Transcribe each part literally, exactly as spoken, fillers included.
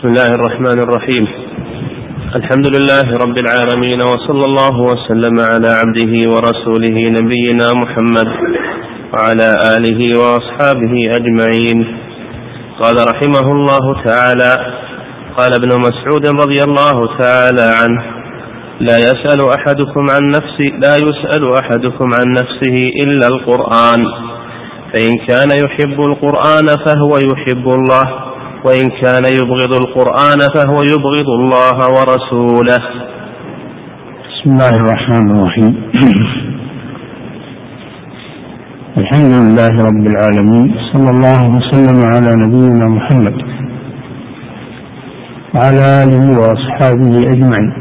بسم الله الرحمن الرحيم. الحمد لله رب العالمين، وصلى الله وسلم على عبده ورسوله نبينا محمد وعلى آله وأصحابه أجمعين. قال رحمه الله تعالى: قال ابن مسعود رضي الله تعالى عنه: لا يسأل أحدكم عن نفسه لا يسأل أحدكم عن نفسه إلا القرآن، فإن كان يحب القرآن فهو يحب الله، وإن كان يبغض القرآن فهو يبغض الله ورسوله. بسم الله الرحمن الرحيم. الحمد لله رب العالمين، صلى الله وسلم على نبينا محمد وعلى آله وأصحابه أجمعين.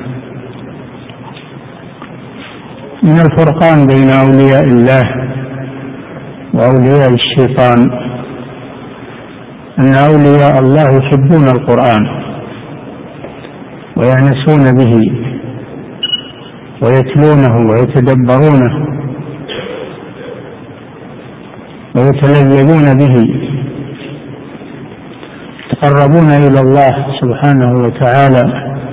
من الفرقان بين أولياء الله وأولياء الشيطان أن أولياء الله يحبون القرآن ويعنسون به ويتلونه ويتدبرونه ويتلذذون به، يتقربون إلى الله سبحانه وتعالى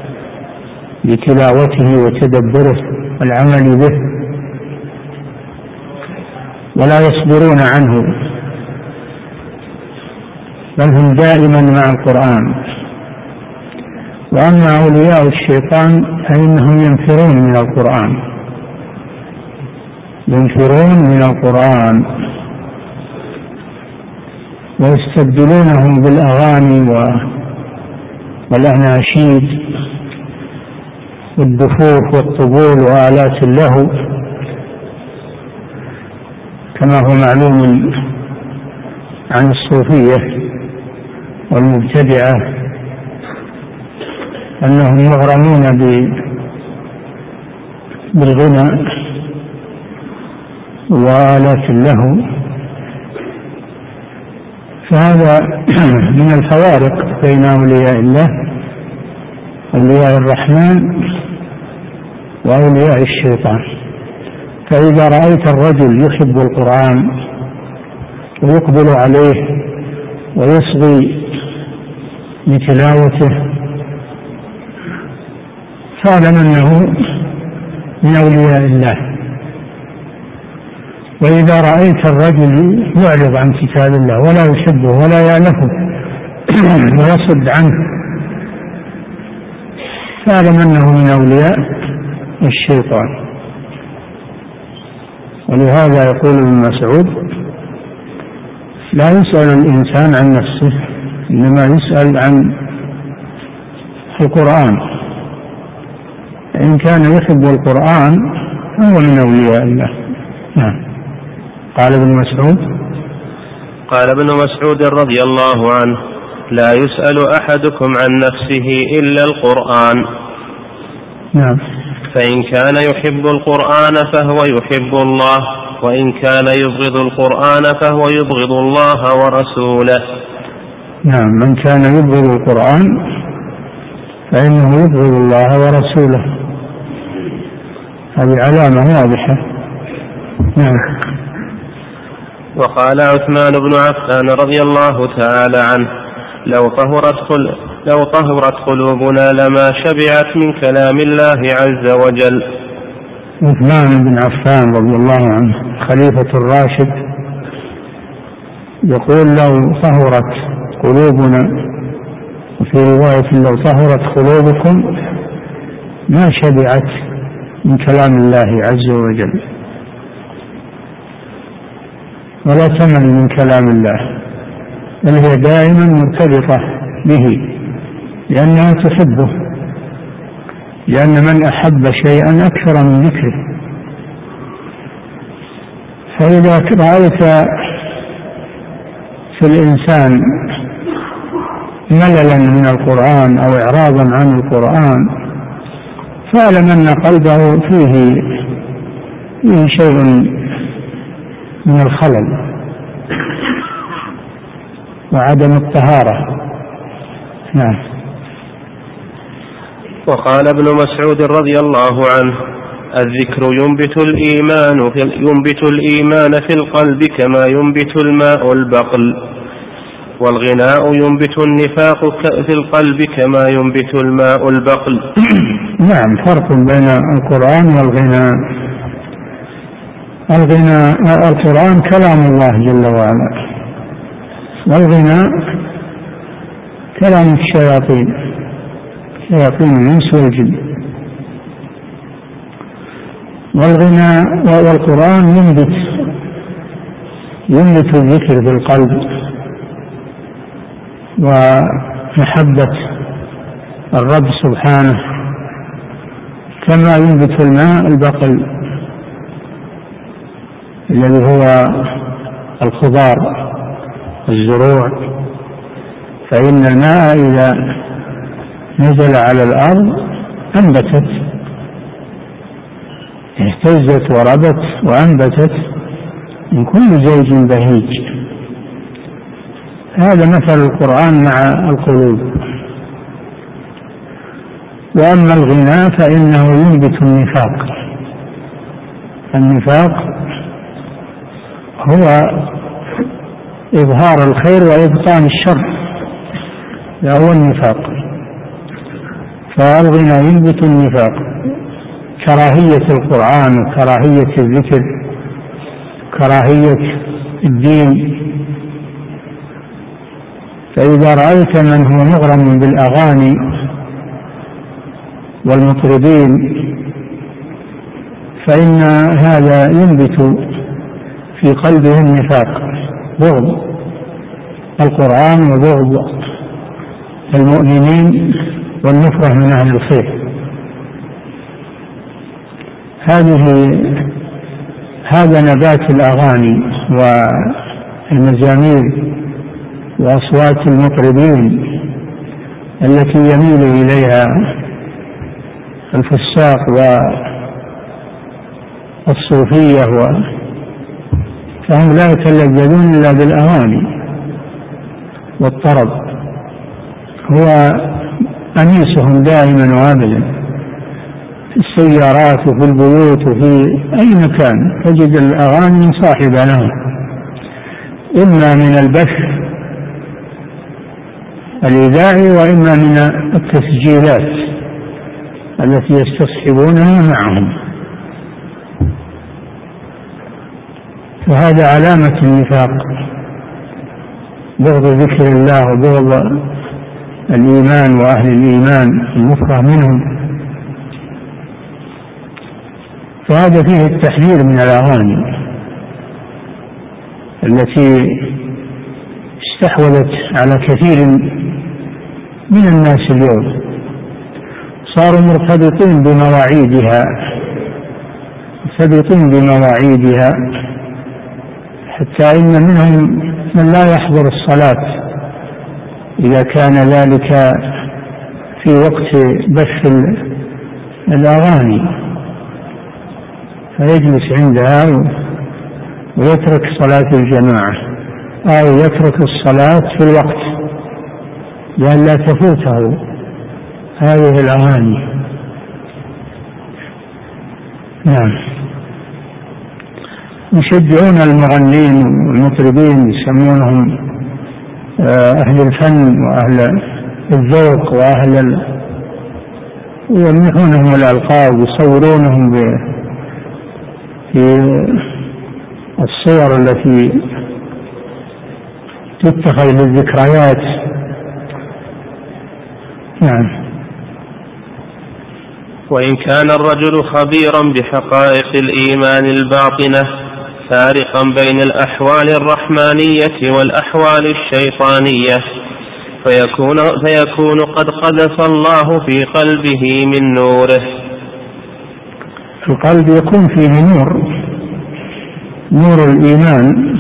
بتلاوته وتدبره والعمل به، ولا يصبرون عنه، بل هم دائما مع القرآن. وأما أولياء الشيطان فإنهم ينفرون من القرآن ينفرون من القرآن ويستبدلونه بالأغاني والأناشيد والدفوف والطبول وآلات اللهو، كما هو معلوم عن الصوفية والمبتدعة أنهم مغرمون بالغنى وآلات اللهو. فهذا من الفوارق بين أولياء الله، أولياء الرحمن وأولياء الشيطان. فإذا رأيت الرجل يحب القرآن ويقبل عليه ويصغي لتلاوته فاعلم أنه من أولياء الله. وإذا رأيت الرجل يعرض عن كتاب الله ولا يحبه ولا يألفه ويصد عنه فاعلم أنه من أولياء الشيطان. ولهذا يقول ابن مسعود: لا يسأل الإنسان عن نفسه، إنما يسأل عن القرآن. إن كان يحب القرآن فهو من أولياء الله. نعم. قال ابن مسعود قال ابن مسعود رضي الله عنه: لا يسأل أحدكم عن نفسه إلا القرآن. نعم. فإن كان يحب القرآن فهو يحب الله، وإن كان يبغض القرآن فهو يبغض الله ورسوله. نعم. من كان يبغض القرآن فإنه يبغض الله ورسوله، هذه علامة واضحة. نعم. وقال عثمان بن عفان رضي الله تعالى عنه: لو طهرت قل لو طهرت قلوبنا لما شبعت من كلام الله عز وجل. عثمان بن عفان رضي الله عنه خليفة الراشد يقول: لو طهرت قلوبنا، وفي رواية: لو طهرت قلوبكم ما شبعت من كلام الله عز وجل، ولا تمل من كلام الله، بل هي دائما مرتبطة به لأنها تحبه، لأن من أحب شيئا أكثر من ذكره. فإذا رأيت في الإنسان مللا من القرآن أو إعراضا عن القرآن فاعلم أن قلبه فيه فيه شيء من الخلل وعدم الطهارة. نعم. وقال ابن مسعود رضي الله عنه: الذكر ينبت الإيمان في ينبت الإيمان في القلب كما ينبت الماء البقل. والغناء ينبت النفاق في القلب كما ينبت الماء البقل. نعم، فرق بين القرآن والغناء. الغناء القرآن كلام الله جل وعلا، والغناء كلام الشياطين، شياطين الإنس والجن. والغناء والقرآن ينبت ينبت الذكر في القلب ومحبة الرب سبحانه كما ينبت الماء البقل الذي هو الخضار الزروع. فإن الماء إذا نزل على الأرض أنبتت، اهتزت وربت وأنبتت من كل زوج بهيج. هذا مثل القرآن مع القلوب. وأما الغناء فإنه ينبت النفاق. النفاق هو إظهار الخير وإبطان الشر، هو النفاق. فالغناء ينبت النفاق، كراهية القرآن وكراهية الذكر، كراهية الدين. فإذا رأيت من هو مغرم بالأغاني والمطربين فإن هذا ينبت في قلبه النفاق، بغض القرآن وبغض المؤمنين والنفرة من أهل الخير. هذه هذا نبات الأغاني والمزامير وأصوات المطربين التي يميل إليها الفساق والصوفية، فهم لا يتلذذون إلا بالأغاني والطرب، هو أنيسهم دائما وأبدا في السيارات وفي البيوت وفي أي مكان تجد الأغاني صاحبة لهم، إما من البث الإذاعي وإما من التسجيلات التي يستصحبونها معهم. فهذا علامة النفاق، بغض ذكر الله وبغض الإيمان وأهل الإيمان المكره منهم. فهذا فيه التحذير من الأغاني التي استحوذت على كثير من الناس اليوم، صاروا مرتبطين بمواعيدها مرتبطين بمواعيدها حتى إن منهم من لا يحضر الصلاة إذا كان ذلك في وقت بث الأغاني، فيجلس عندها ويترك صلاة الجماعة أو يترك الصلاة في الوقت لأن لا تفوته هذه الأغاني. نعم، يشجعون المغنين والمطربين، يسمونهم أهل الفن وأهل الذوق وأهل ال... يمنحونهم الألقاب، يصورونهم في الصور التي تتخذ للذكريات. نعم. وإن كان الرجل خبيرا بحقائق الإيمان الباطنة فارقا بين الأحوال الرحمانية والأحوال الشيطانية فيكون, فيكون قد قذف الله في قلبه من نوره. القلب يكون فيه نور، نور الإيمان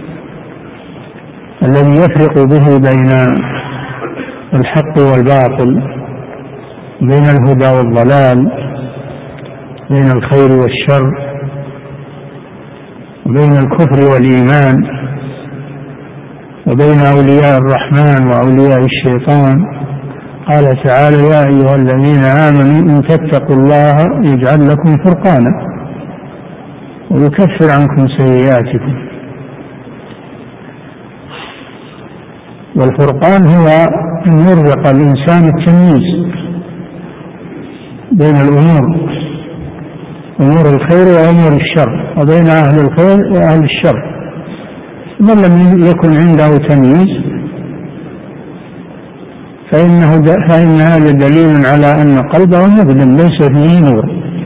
الذي يفرق به بين الحق والباطل، بين الهدى والضلال، بين الخير والشر، بين الكفر والإيمان، وبين أولياء الرحمن وأولياء الشيطان. قال تعالى: يا أيها الذين آمنوا إن تتقوا الله يجعل لكم فرقانا ويكفر عنكم سيئاتكم. والفرقان هو أن يرزق الإنسان التمييز بين الأمور، أمور الخير وأمور الشر، وبين أهل الخير وأهل الشر. من لم يكن عنده تمييز فإنه فإن هذا دليل على أن قلبه مظلم ليس فيه نور،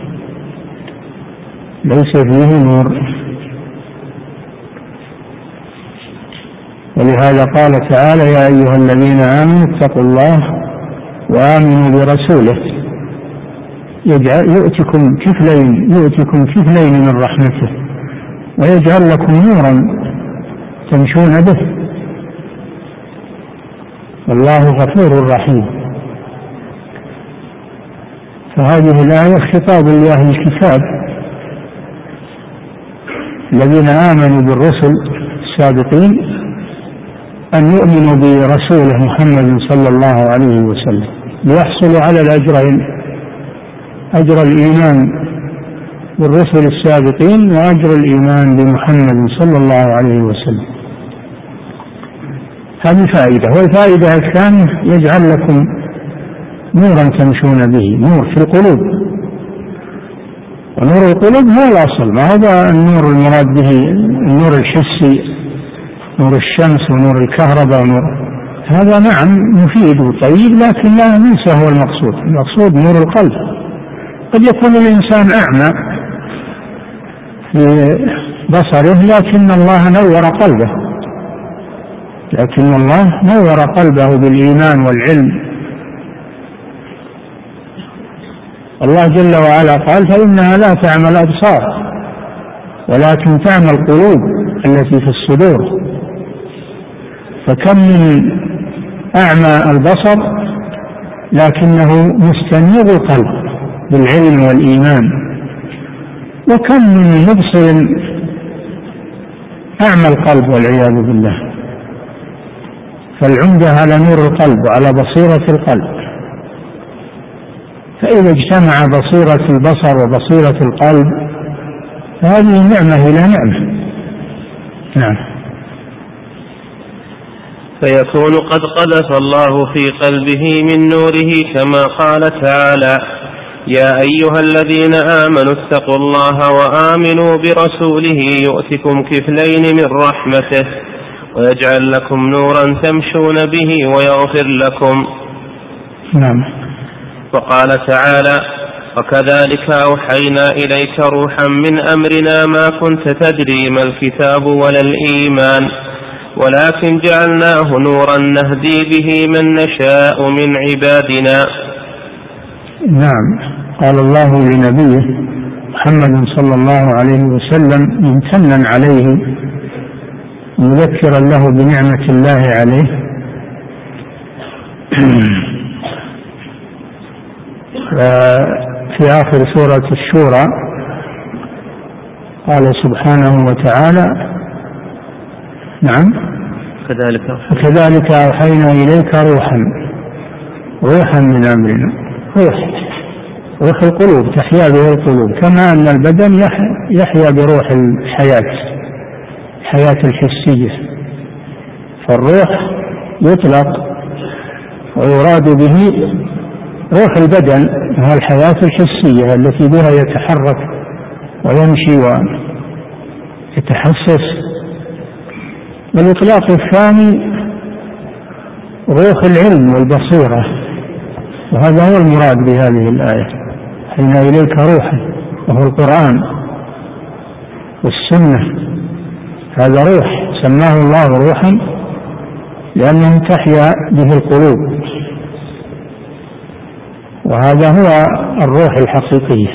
ليس فيه نور. ولهذا قال تعالى: يا أيها الذين آمنوا اتقوا الله وآمنوا برسوله يؤتكم كفلين يؤتكم كفلين من رحمته ويجعل لكم نورا تمشون به والله غفور رحيم. فهذه الآية خطاب لأهل الكتاب الذين آمنوا بالرسل السابقين أن يؤمنوا برسوله محمد صلى الله عليه وسلم ليحصلوا على الأجرين: أجر الإيمان بالرسل السابقين وأجر الإيمان بمحمد صلى الله عليه وسلم. هذه فائدة. والفائدة الثانية: يجعل لكم نورا تمشون به، نور في القلوب. ونور القلوب هو الأصل، ما هو النور المراد به النور الحسي، نور الشمس ونور الكهرباء ونور هذا نعم مفيد وطيب، لكن لا ليس هو المقصود. المقصود نور القلب. قد يكون الإنسان أعمى في بصره لكن الله نور قلبه، لكن الله نور قلبه بالإيمان والعلم. الله جل وعلا قال: فإنها لا تعمى الأبصار ولكن تعمى القلوب التي في الصدور. فكم من أعمى البصر لكنه مستنير القلب بالعلم والإيمان، وكم من مبصر أعمى القلب والعياذ بالله. فالعمدة على نور القلب وعلى بصيرة القلب. فإذا اجتمع بصيرة البصر وبصيرة القلب فهذه نعمة إلى نعمة. نعم. فيكون قد قذف الله في قلبه من نوره كما قال تعالى: يا أيها الذين آمنوا اتقوا الله وآمنوا برسوله يؤتكم كفلين من رحمته ويجعل لكم نورا تمشون به ويغفر لكم. نعم. وقال تعالى: وكذلك أوحينا إليك روحا من أمرنا ما كنت تدري ما الكتاب ولا الإيمان ولكن جعلناه نورا نهدي به من نشاء من عبادنا. نعم. قال الله لنبيه محمد صلى الله عليه وسلم ممتنا عليه مذكرا له بنعمة الله عليه في آخر سورة الشورى قال سبحانه وتعالى: نعم كذلك وكذلك أوحينا إليك روحا روحا من أمرنا. روح روح القلوب تحيا به القلوب، كما أن البدن يحيا بروح الحياة الحياة الحسية. فالروح يطلق ويراد به روح البدن وهو الحياة الحسية التي بها يتحرك ويمشي ويتحسس. والإطلاق الثاني روح العلم والبصيرة، وهذا هو المراد بهذه الآية: حين إليك روحا، وهو القرآن والسنة. هذا روح سماه الله روحا لأنه تحيا به القلوب، وهذا هو الروح الحقيقية.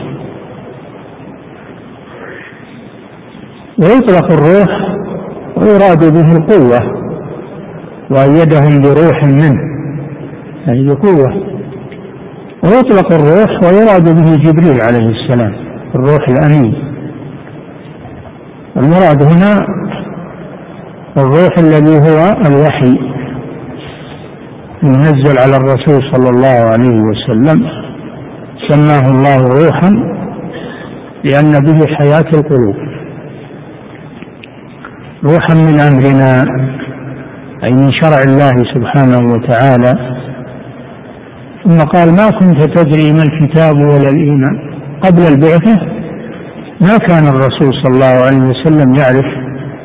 ويطلق الروح ويراد به القوة، وأيدهم بروح منه، يعني بقوة. ويطلق الروح ويراد به جبريل عليه السلام، الروح الأمين. المراد هنا الروح الذي هو الوحي المنزل على الرسول صلى الله عليه وسلم، سماه الله روحا لأن به حياة القلوب. روحا من أمرنا أي من شرع الله سبحانه وتعالى. ثم قال ما كنت تدري ما الكتاب ولا الإيمان. قبل البعثة ما كان الرسول صلى الله عليه وسلم يعرف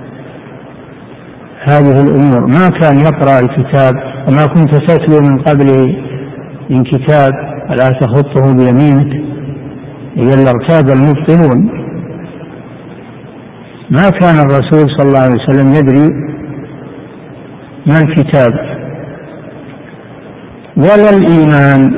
هذه الأمور، ما كان يقرأ الكتاب، وما كنت تتلو من قبله من كتاب ولا تخطه بيمينك إذا لارتاب المبطلون. ما كان الرسول صلى الله عليه وسلم يدري ما الكتاب ولا الإيمان،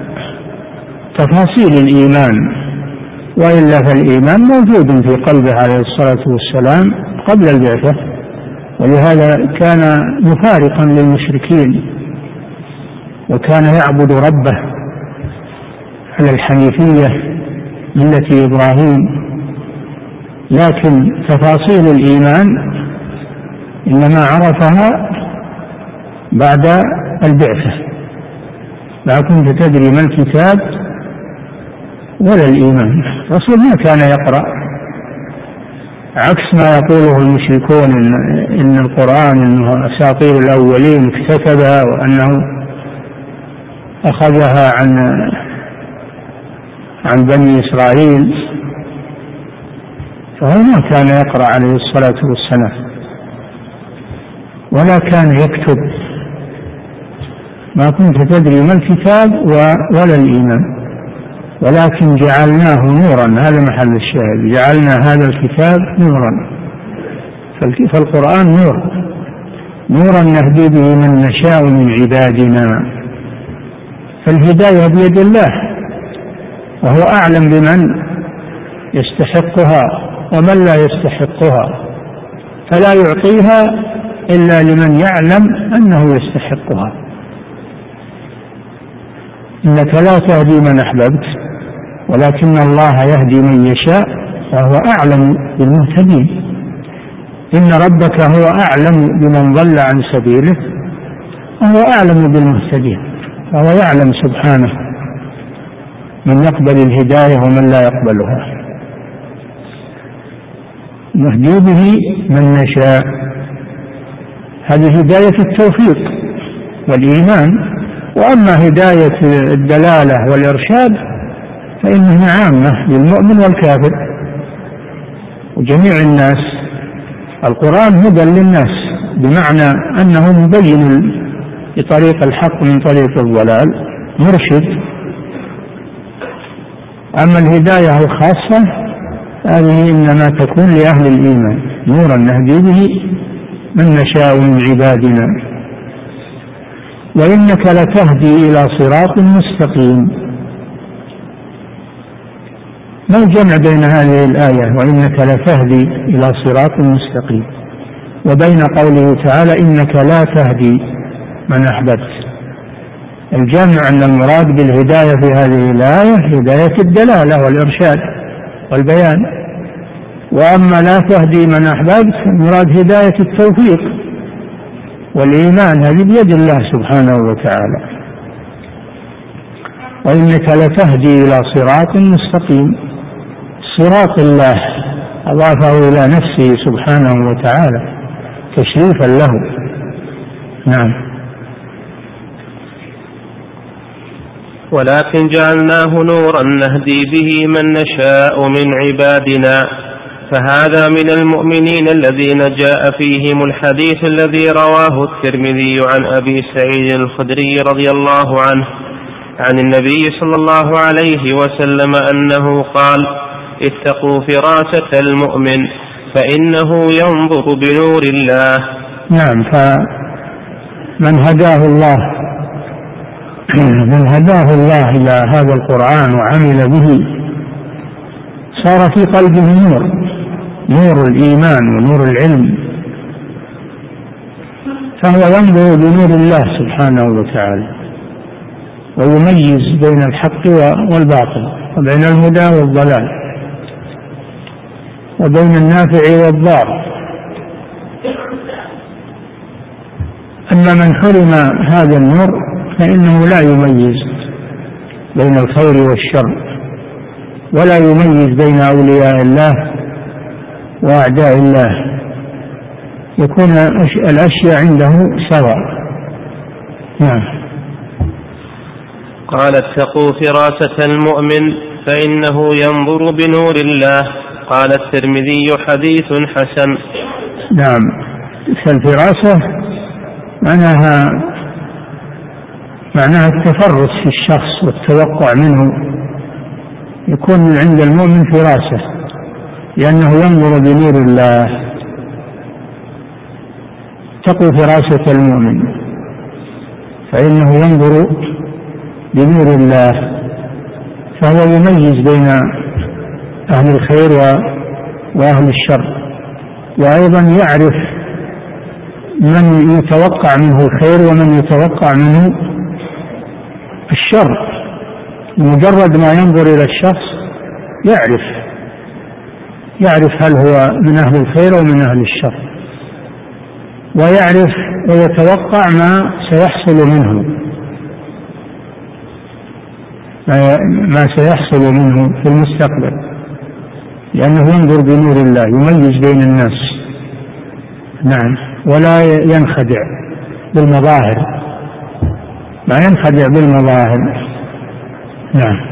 تفاصيل الإيمان، وإلا فالإيمان موجود في قلبه عليه الصلاة والسلام قبل البعثة، ولهذا كان مفارقا للمشركين وكان يعبد ربه على الحنيفية ملة إبراهيم. لكن تفاصيل الإيمان إنما عرفها بعد البعثة. لا كنت تدري ما الكتاب ولا الإيمان. الرسول ما كان يقرأ، عكس ما يقوله المشركون إن, إن القرآن إنه أساطير الأولين اكتتبها وأنه أخذها عن عن بني إسرائيل، فهو ما كان يقرأ عليه الصلاة والسلام ولا كان يكتب. ما كنت تدري ما الكتاب ولا الإيمان ولكن جعلناه نورا، هذا محل الشاهد، جعلنا هذا الكتاب نورا. فالقرآن نور، نورا نهدي به من نشاء من عبادنا. فالهداية بيد الله، وهو أعلم بمن يستحقها ومن لا يستحقها، فلا يعطيها إلا لمن يعلم أنه يستحقها. إنك لا تهدي من أحببت ولكن الله يهدي من يشاء وهو أعلم بالمهتدين. إن ربك هو أعلم بمن ضل عن سبيله وهو أعلم بالمهتدين، فهو يعلم سبحانه من يقبل الهداية ومن لا يقبلها. نهدي به من نشاء، هذه هداية التوفيق والإيمان. وأما هداية الدلالة والإرشاد فإنها عامة للمؤمن والكافر وجميع الناس. القرآن هدى للناس بمعنى أنه مبين لطريق الحق من طريق الضلال، مرشد. أما الهداية الخاصة هذه إنما تكون لأهل الإيمان، نورا نهدي به من نشاء من عبادنا. وإنك لتهدي إلى صراط مستقيم. ما الجمع بين هذه الآية وإنك لتهدي إلى صراط مستقيم وبين قوله تعالى إنك لا تهدي من أحببت؟ الجمع أن المراد بالهداية في هذه الآية هداية الدلالة والإرشاد والبيان، وأما لا تهدي من أحببت المراد هداية التوفيق والإيمان، هذه بيد الله سبحانه وتعالى. وإنك لتهدي إلى صراط مستقيم، صراط الله أضافه إلى نفسه سبحانه وتعالى تشريفا له. نعم. ولكن جعلناه نورا نهدي به من نشاء من عبادنا، فهذا من المؤمنين الذين جاء فيهم الحديث الذي رواه الترمذي عن أبي سعيد الخدري رضي الله عنه عن النبي صلى الله عليه وسلم أنه قال: اتقوا فراسة المؤمن فإنه ينظر بنور الله. نعم. فمن هداه الله من هداه الله إلى هذا القرآن وعمل به صار في قلبه نور، نور الإيمان ونور العلم، فهو ينظر بنور الله سبحانه وتعالى ويميز بين الحق والباطل وبين الهدى والضلال وبين النافع والضار. أما من حرم هذا النور فإنه لا يميز بين الخير والشر ولا يميز بين أولياء الله وأعداء الله، يكون الأشياء عنده سواء. نعم. قال: اتقوا فراسة المؤمن فإنه ينظر بنور الله. قال الترمذي: حديث حسن. نعم. فالفراسة معناها معناها التفرس في الشخص والتوقع منه، يكون عند المؤمن فراسة لأنه ينظر بنور الله. اتقوا فراسة المؤمن فإنه ينظر بنور الله، فهو يميز بين أهل الخير وأهل الشر، وأيضا يعرف من يتوقع منه الخير ومن يتوقع منه الشر. مجرد ما ينظر إلى الشخص يعرف يعرف هل هو من أهل الخير ومن أهل الشر، ويعرف ويتوقع ما سيحصل منه ما سيحصل منه في المستقبل، لأنه ينظر بنور الله، يميز بين الناس. نعم. ولا ينخدع بالمظاهر، ما ينخدع بالمظاهر. نعم.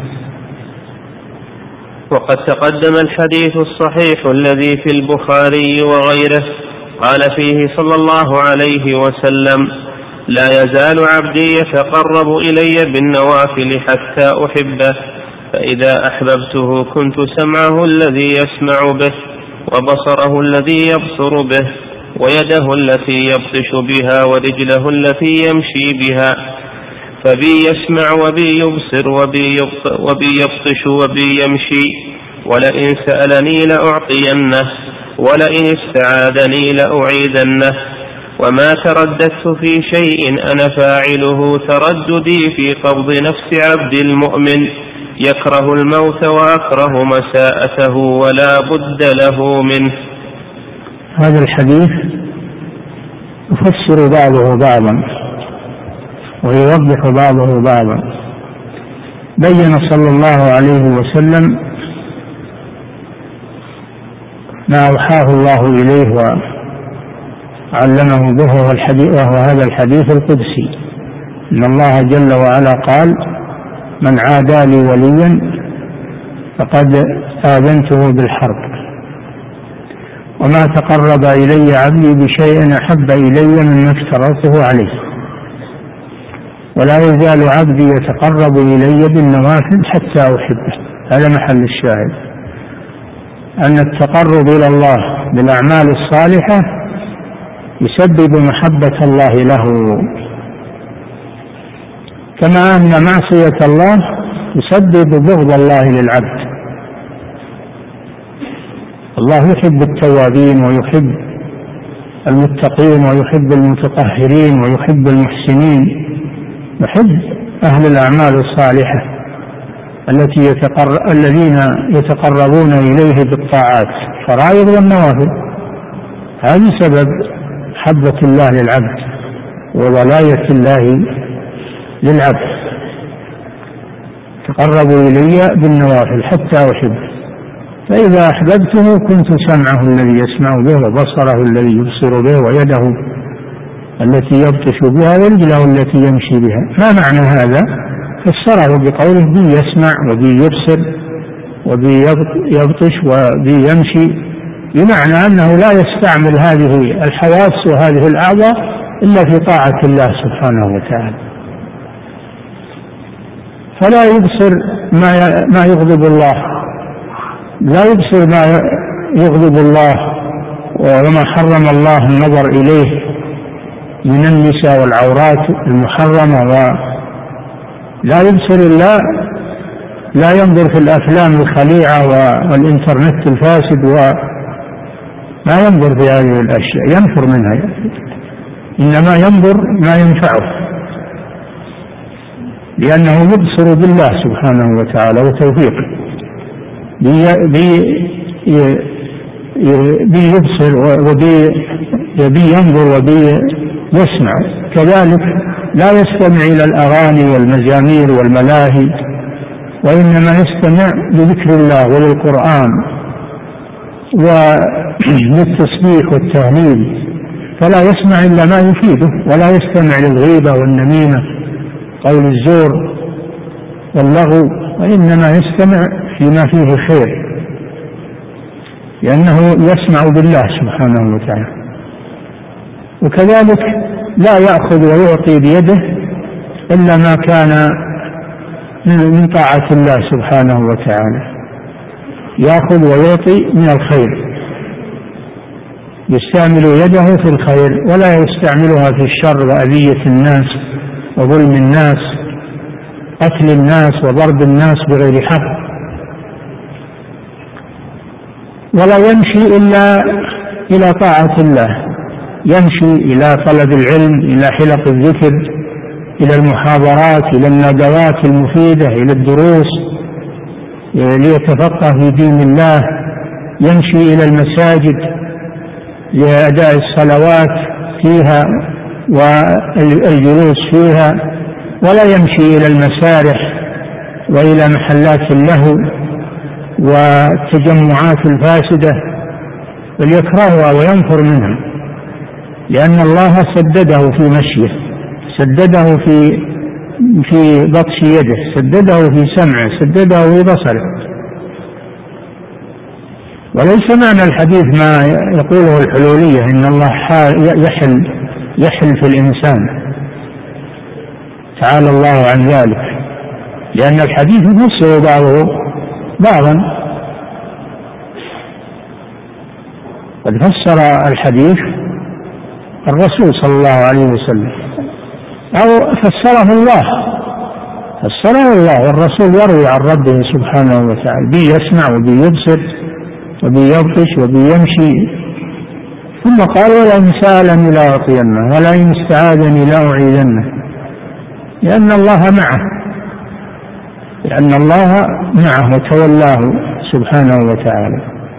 وقد تقدم الحديث الصحيح الذي في البخاري وغيره قال فيه صلى الله عليه وسلم: لا يزال عبدي يتقرب إلي بالنوافل حتى أحبه، فإذا أحببته كنت سمعه الذي يسمع به، وبصره الذي يبصر به، ويده التي يبطش بها، ورجله التي يمشي بها. فبي يسمع وبي يبصر وبي يبطش وبي يمشي، ولئن سألني لأعطينه، ولئن استعاذني لأعيذنه. وما ترددت في شيء أنا فاعله ترددي في قبض نفس عبد المؤمن، يكره الموت وأكره مساءته ولا بد له منه. هذا الحديث يفسر بعضه بعضا ويوضح بعضه بعضا. بين صلى الله عليه وسلم ما أوحاه الله إليه وعلمه به، وهو هذا الحديث القدسي: إن الله جل وعلا قال: من عادى لي وليا فقد آذنته بالحرب، وما تقرب إلي عبدي بشيء أحب إلي مما افترضته عليه، ولا يزال عبدي يتقرب إلي بالنوافل حتى أحبه. هذا محل الشاهد، أن التقرب إلى الله بالأعمال الصالحة يسبب محبة الله له، كما أن معصية الله يسبب بغض الله للعبد. الله يحب التوابين ويحب المتقين ويحب المتطهرين ويحب المحسنين، يحب أهل الأعمال الصالحة التي يتقر... الذين يتقربون إليه بالطاعات، فرائض والنوافل. هذا سبب محبة الله للعبد وولاية الله للعبد. تقربوا إلي بالنوافل حتى أحبه، فإذا أحببته كنت سمعه الذي يسمع به، وبصره الذي يبصر به، ويده التي يبطش بها، ورجله التي يمشي بها. ما معنى هذا؟ فسره بقوله: بي يسمع وبي يبصر وبي يبطش وبي يمشي، بمعنى أنه لا يستعمل هذه الحواس وهذه الأعضاء إلا في طاعة الله سبحانه وتعالى، فلا يبصر ما يغضب الله، لا يبصر ما يغضب الله وما حرم الله النظر إليه من النساء والعورات المحرمة، ولا يبصر الله، لا ينظر في الأفلام الخليعة والإنترنت الفاسد، وما ينظر في هذه الأشياء، ينفر منها، إنما ينظر ما ينفعه، لأنه يبصر بالله سبحانه وتعالى وتوفيقه. بي يبصر وبي ينظر وبي يسمع. كذلك لا يستمع إلى الأغاني والمزامير والملاهي، وإنما يستمع لذكر الله وللقرآن وللتسبيح والتهليل فلا يسمع إلا ما يفيده، ولا يستمع للغيبة والنميمة قول الزور واللغو، وإنما يستمع فيما فيه خير، لأنه يسمع بالله سبحانه وتعالى. وكذلك لا يأخذ ويعطي بيده إلا ما كان من طاعة الله سبحانه وتعالى، يأخذ ويعطي من الخير، يستعمل يده في الخير ولا يستعملها في الشر وأذية الناس وظلم الناس، قتل الناس وضرب الناس بغير حق. ولا يمشي إلا إلى طاعة الله، يمشي إلى طلب العلم، إلى حلق الذكر، إلى المحاضرات، إلى الندوات المفيدة، إلى الدروس ليتفقه في دين الله، يمشي إلى المساجد لأداء الصلوات فيها والجلوس فيها، ولا يمشي إلى المسارح وإلى محلات اللهو والتجمعات الفاسدة، بل يكرهها وينفر منها، لأن الله سدده في مشيه، سدده في في بطش يده، سدده في سمعه، سدده في بصره. وليس معنى الحديث ما يقوله الحلولية إن الله يحل يحل في الإنسان، تعالى الله عن ذلك، لأن الحديث يفسر بعضه بعضا. قد فسر الحديث الرسول صلى الله عليه وسلم، أو فسره الله فسره الله والرسول يروي عن ربه سبحانه وتعالى، بي يسمع وبي يبصر وبي يبطش وبي يمشي. ثم قال ولئن سألني لأعطينه ولئن استعاذني لأعيذنه، لأن الله معه، لأن الله معه وتولاه سبحانه وتعالى.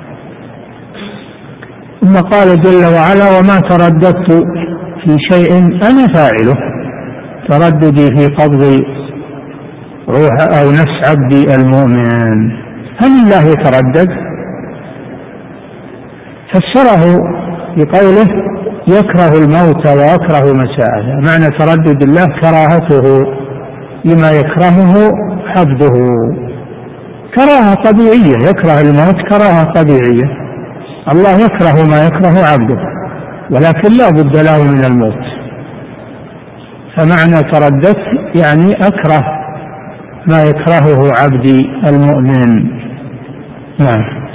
ثم قال جل وعلا وما ترددت في شيء أنا فاعله، ترددي في قبض روح أو نفس عبدي المؤمن. هل الله يتردد؟ فسره بقوله يكره الموت ويكره مساءته، معنى تردد الله كراهته لما يكرهه عبده، كراهة طبيعية، يكره الموت كراهة طبيعية، الله يكره ما يكره عبده، ولكن لا بد له من الموت. فمعنى ترددت يعني أكره ما يكرهه عبدي المؤمن. نعم.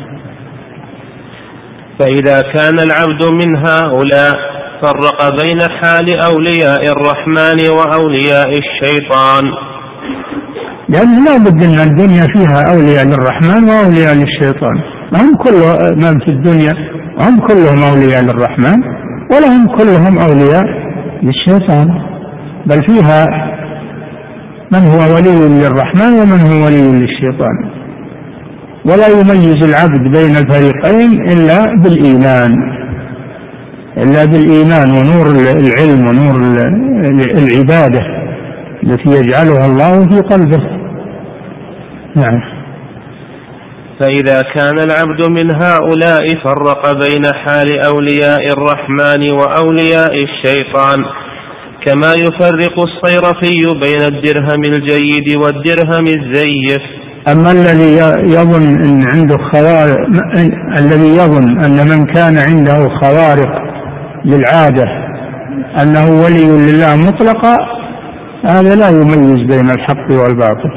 فإذا كان العبد من هؤلاء فرق بين حال أولياء الرحمن وأولياء الشيطان، لأن لا بد أن الدنيا فيها أولياء للرحمن وأولياء للشيطان، هم كل من في الدنيا هم كلهم أولياء للرحمن ولهم كلهم أولياء للشيطان، بل فيها من هو ولي للرحمن ومن هو ولي للشيطان. ولا يميز العبد بين الفريقين إلا بالإيمان، إلا بالإيمان ونور العلم ونور العبادة التي يجعلها الله في قلبه. نعم. فإذا كان العبد من هؤلاء فرق بين حال أولياء الرحمن وأولياء الشيطان، كما يفرق الصيرفي بين الدرهم الجيد والدرهم الزيف. أما الذي يظن أن عنده خوارق، الذي يظن أن من كان عنده خوارق للعادة أنه ولي لله مطلقا، هذا لا يميز بين الحق والباطل.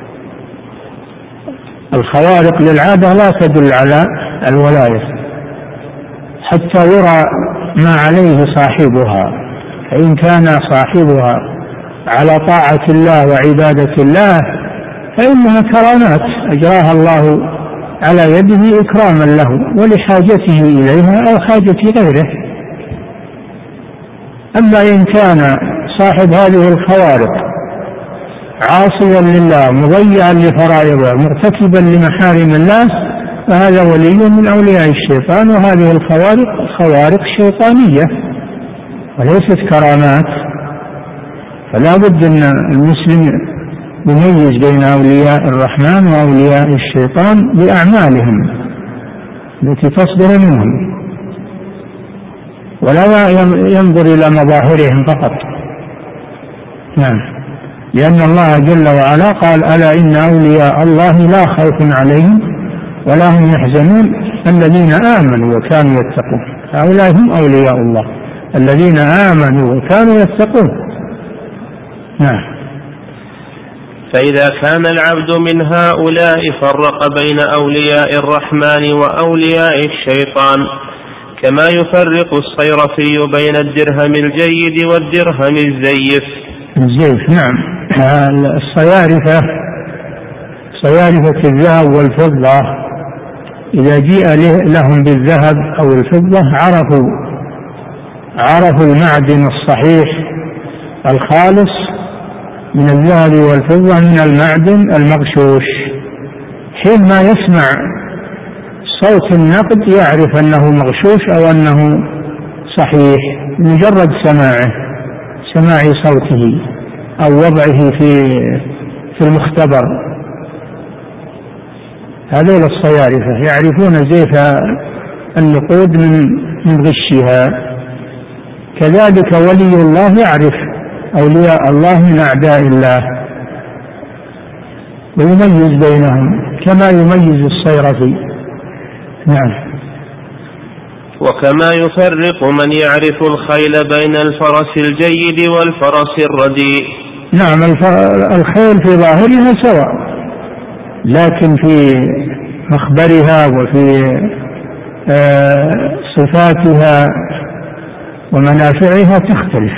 الخوارق للعادة لا تدل على الولاية حتى يرى ما عليه صاحبها، فإن كان صاحبها على طاعة الله وعبادة الله فإنها كرامات أجراها الله على يده إكراما له ولحاجته إليها أو حاجة غيره. أما إن كان صاحب هذه الخوارق عاصيا لله مضيعا لفرائضه مرتكبا لمحارم الله فهذا ولي من أولياء الشيطان، وهذه الخوارق خوارق شيطانية وليست كرامات. فلا بد أن المسلم يميز بين أولياء الرحمن وأولياء الشيطان بأعمالهم التي تصدر منهم. ولا ينظر إلى مظاهرهم فقط. نعم، لأن الله جل وعلا قال: ألا إن أولياء الله لا خوف عليهم ولا هم يحزنون الذين آمنوا وكانوا يتقون. هؤلاء هم أولياء الله الذين آمنوا وكانوا يتقون. نعم. فإذا كان العبد من هؤلاء فرق بين أولياء الرحمن وأولياء الشيطان، كما يفرق الصيرفي بين الدرهم الجيد والدرهم الزيف. الزيف، نعم. الصيارفة صيارفة الذهب والفضة إذا جيء لهم بالذهب أو الفضة عرفوا عرفوا المعدن الصحيح الخالص من الذهب والفضة من المعدن المغشوش. حين ما يسمع صوت النقد يعرف أنه مغشوش أو أنه صحيح مجرد سماعه سماع صوته أو وضعه في في المختبر. هذول الصيارفة يعرفون زيف النقود من من غشها. كذلك ولي الله يعرف أولياء الله من أعداء الله ويميز بينهم كما يميز الصيرفي. نعم. وكما يفرق من يعرف الخيل بين الفرس الجيد والفرس الرديء. نعم، الخيل في ظاهرها سواء، لكن في مخبرها وفي صفاتها ومنافعها تختلف،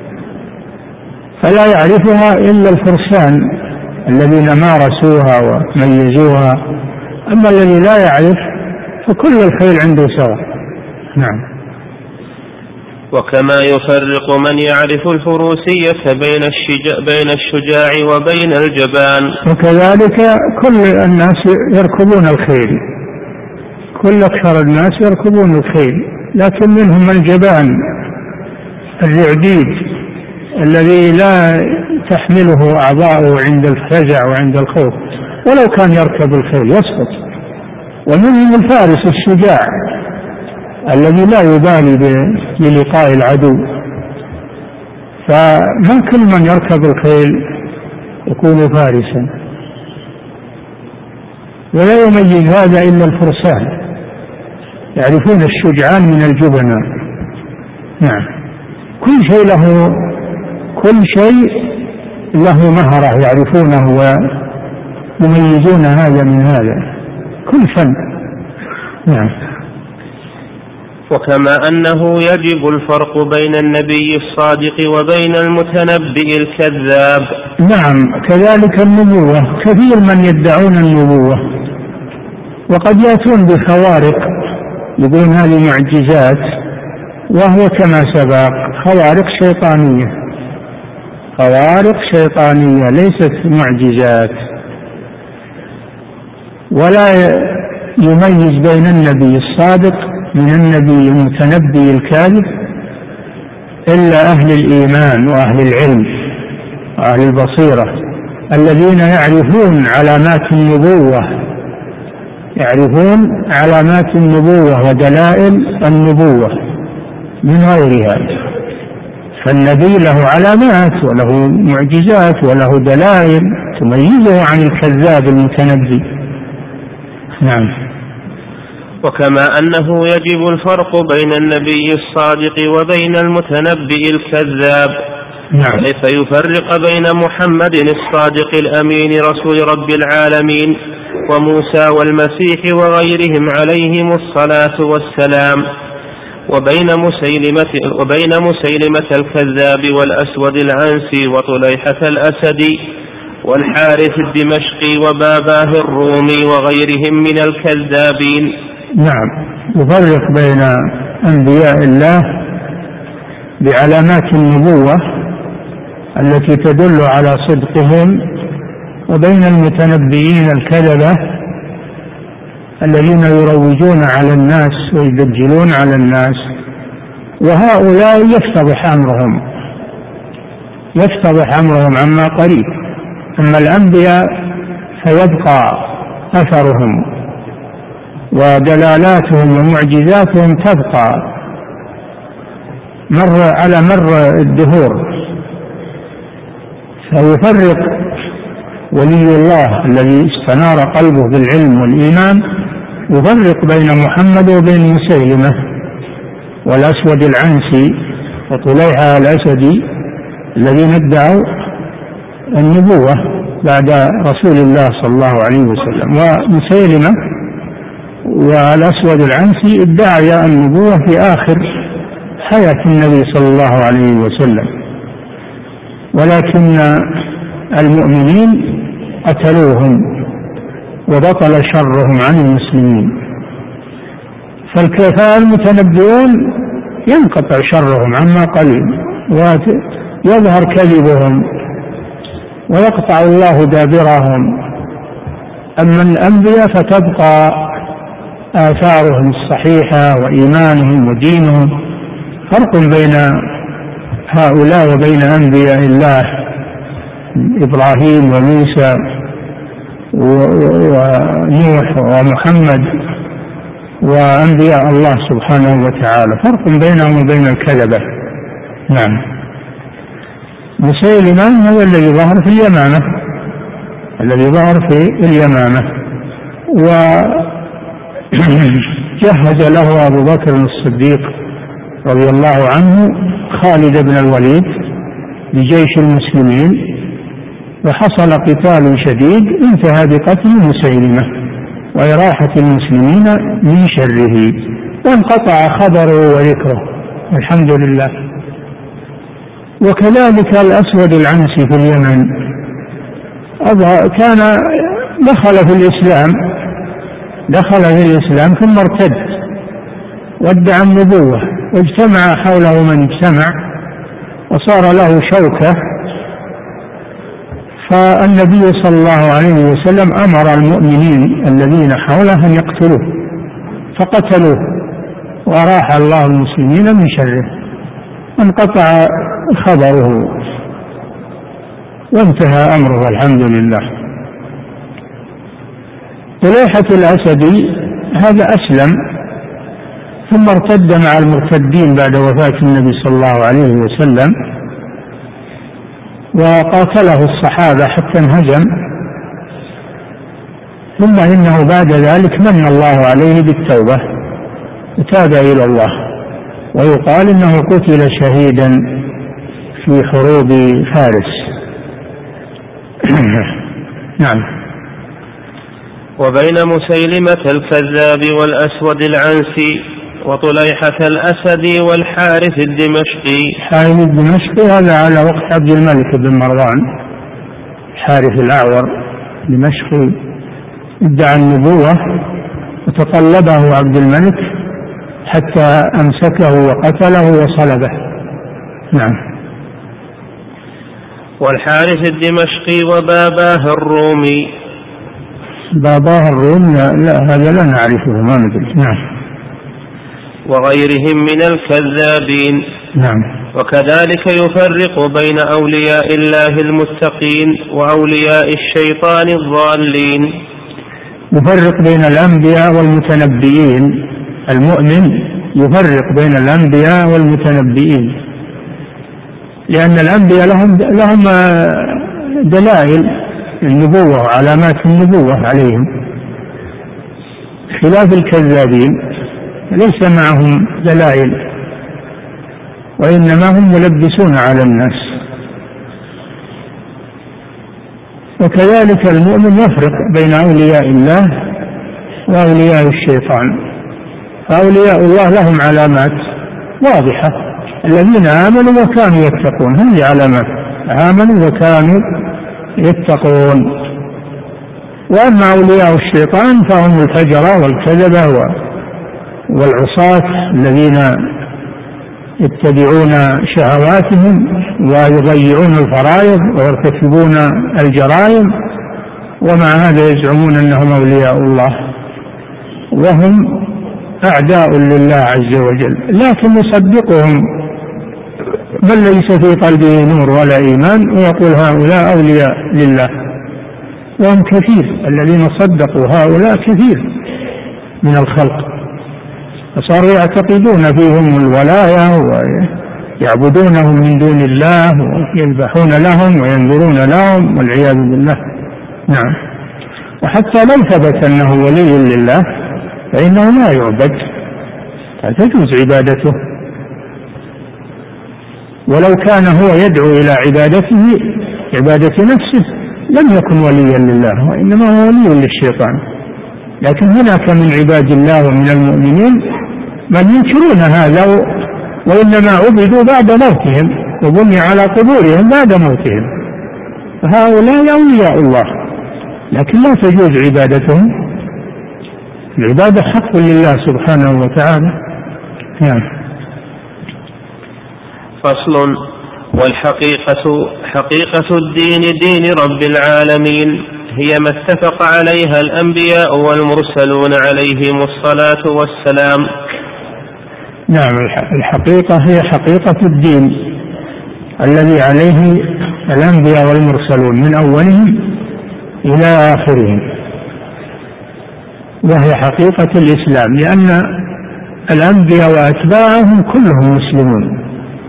فلا يعرفها إلا الفرسان الذين مارسوها وميزوها، أما الذي لا يعرف فكل الخيل عنده سواء. نعم. وكما يفرق من يعرف الفروسية بين الشجاع, بين الشجاع وبين الجبان. وكذلك كل الناس يركبون الخيل، كل أكثر الناس يركبون الخيل، لكن منهم الجبان الرعديد الذي لا تحمله أعضاؤه عند الفزع وعند الخوف، ولو كان يركب الخيل يسقط. ومنهم الفارس الشجاع الذي لا يبالي بلقاء العدو. فما كل من يركب الخيل يكون فارسا، ولا يميز هذا إلا الفرسان يعرفون الشجعان من الجبناء. نعم. كل شيء له كل شيء له مهرة يعرفونه ويميزون هذا من هذا، كل فن. نعم. وكما أنه يجب الفرق بين النبي الصادق وبين المتنبئ الكذاب. نعم، كذلك النبوة، كثير من يدعون النبوة وقد يأتون بخوارق يقولون هذه معجزات، وهو كما سبق خوارق شيطانية، خوارق شيطانية ليست معجزات. ولا يميز بين النبي الصادق من النبي المتنبي الكاذب إلا أهل الإيمان وأهل العلم وأهل البصيرة الذين يعرفون علامات النبوة، يعرفون علامات النبوة ودلائل النبوة من غيرها. فالنبي له علامات وله معجزات وله دلائل تميزه عن الكذاب المتنبي. نعم. وكما أنه يجب الفرق بين النبي الصادق وبين المتنبئ الكذاب. نعم. كيف يفرق بين محمد الصادق الأمين رسول رب العالمين وموسى والمسيح وغيرهم عليهم الصلاة والسلام وبين مسيلمة, وبين مسيلمة الكذاب والأسود العنسي وطليحة الأسدي والحارث الدمشقي وباباه الرومي وغيرهم من الكذابين. نعم. يفرق بين أنبياء الله بعلامات النبوة التي تدل على صدقهم وبين المتنبئين الكذبة الذين يروجون على الناس ويدجلون على الناس، وهؤلاء يفتضح أمرهم يفتضح أمرهم عما قريب. أما الأنبياء فيبقى أثرهم ودلالاتهم ومعجزاتهم تبقى مر على مر الدهور. فيفرق ولي الله الذي استنار قلبه بالعلم والإيمان، يفرق بين محمد وبين مسيلمة والأسود العنسي وطليحة الأسدي الذين ادعوا النبوة بعد رسول الله صلى الله عليه وسلم. ومسيلمة والأسود العنسي ادعى النبوة في آخر حياة النبي صلى الله عليه وسلم، ولكن المؤمنين قتلوهم وبطل شرهم عن المسلمين. فالكفار المتنبئون ينقطع شرهم عما قليل ويظهر كذبهم ويقطع الله دابرهم. أما الأنبياء فتبقى آثارهم الصحيحة وإيمانهم ودينهم. فرق بين هؤلاء وبين أنبياء الله إبراهيم وموسى ونوح ومحمد وأنبياء الله سبحانه وتعالى، فرق بينهم وبين الكذبة. نعم. مسيلمة هو الذي ظهر في اليمامة، الذي ظهر في اليمامة وجهز له أبو بكر الصديق رضي الله عنه خالد بن الوليد بجيش المسلمين، وحصل قتال شديد انتهى بقتل مسيلمة وإراحة المسلمين من شره، وانقطع خبره وذكره الحمد لله. وكذلك الأسود العنسي في اليمن كان دخل في الإسلام دخل في الإسلام ثم ارتد وادعى النبوة، واجتمع حوله من اجتمع وصار له شوكة. فالنبي صلى الله عليه وسلم أمر المؤمنين الذين حوله أن يقتلوه فقتلوه، وأراح الله المسلمين من شره، انقطع خبره وانتهى أمره الحمد لله. طليحة الأسدي هذا أسلم ثم ارتد مع المرتدين بعد وفاة النبي صلى الله عليه وسلم، وقاتله الصحابة حتى انهزم، ثم إنه بعد ذلك من الله عليه بالتوبة وتاب إلى الله، ويقال إنه قتل شهيدا في حروب فارس. نعم. وبين مسيلمة الكذاب والأسود العنسي وطليحة الأسدي والحارث الدمشقي. حارث الدمشقي هذا على وقت عبد الملك بن مروان، حارث الأعور دمشقي ادعى النبوة وتطلبه عبد الملك حتى أمسكه وقتله وصلبه. نعم. والحارث الدمشقي وباباه الرومي. باباه الروم لا, لا هذا لا نعرفه ما ندري. نعم. وغيرهم من الكذابين. نعم. وكذلك يفرق بين أولياء الله المتقين وأولياء الشيطان الضالين. يفرق بين الأنبياء والمتنبئين. المؤمن يفرق بين الأنبياء والمتنبئين، لأن الأنبياء لهم لهم دلائل النبوة وعلامات النبوة عليهم، خلاف الكذابين ليس معهم دلائل وإنما هم ملبسون على الناس. وكذلك المؤمن يفرق بين أولياء الله وأولياء الشيطان. فأولياء الله لهم علامات واضحة، الذين آمنوا وكانوا يتقون، هذه علامات، آمنوا وكانوا يتقون. وأما أولياء الشيطان فهم الفجرة والكذبة والعصاة الذين يتبعون شهواتهم ويضيعون الفرائض ويرتكبون الجرائم، ومع هذا يزعمون أنهم أولياء الله وهم أعداء لله عز وجل. لكن يصدقهم من ليس في قلبه نور ولا إيمان ويقول هؤلاء أولياء لله، وهم كثير، الذين صدقوا هؤلاء كثير من الخلق، فصاروا يعتقدون فيهم الولاية يعبدونهم من دون الله ويذبحون لهم وينذرون لهم والعياذ بالله. نعم. وحتى لو ثبت أنه ولي لله فإنه لا يعبد، فتجوز عبادته، ولو كان هو يدعو إلى عبادته عبادة نفسه لم يكن وليا لله وإنما هو ولي للشيطان. لكن هناك من عباد الله ومن المؤمنين من ينكرون هذا وإنما عبدوا بعد موتهم وبني على قبورهم بعد موتهم، فهؤلاء أولياء الله لكن لا تجوز عبادتهم. العبادة حق لله سبحانه وتعالى. نعم. فصل. والحقيقة حقيقة الدين دين رب العالمين هي ما اتفق عليها الأنبياء والمرسلون عليهم الصلاة والسلام. نعم. الحقيقة هي حقيقة الدين الذي عليه الأنبياء والمرسلون من أولهم إلى آخرهم، وهي حقيقة الإسلام، لأن الأنبياء وأتباعهم كلهم مسلمون،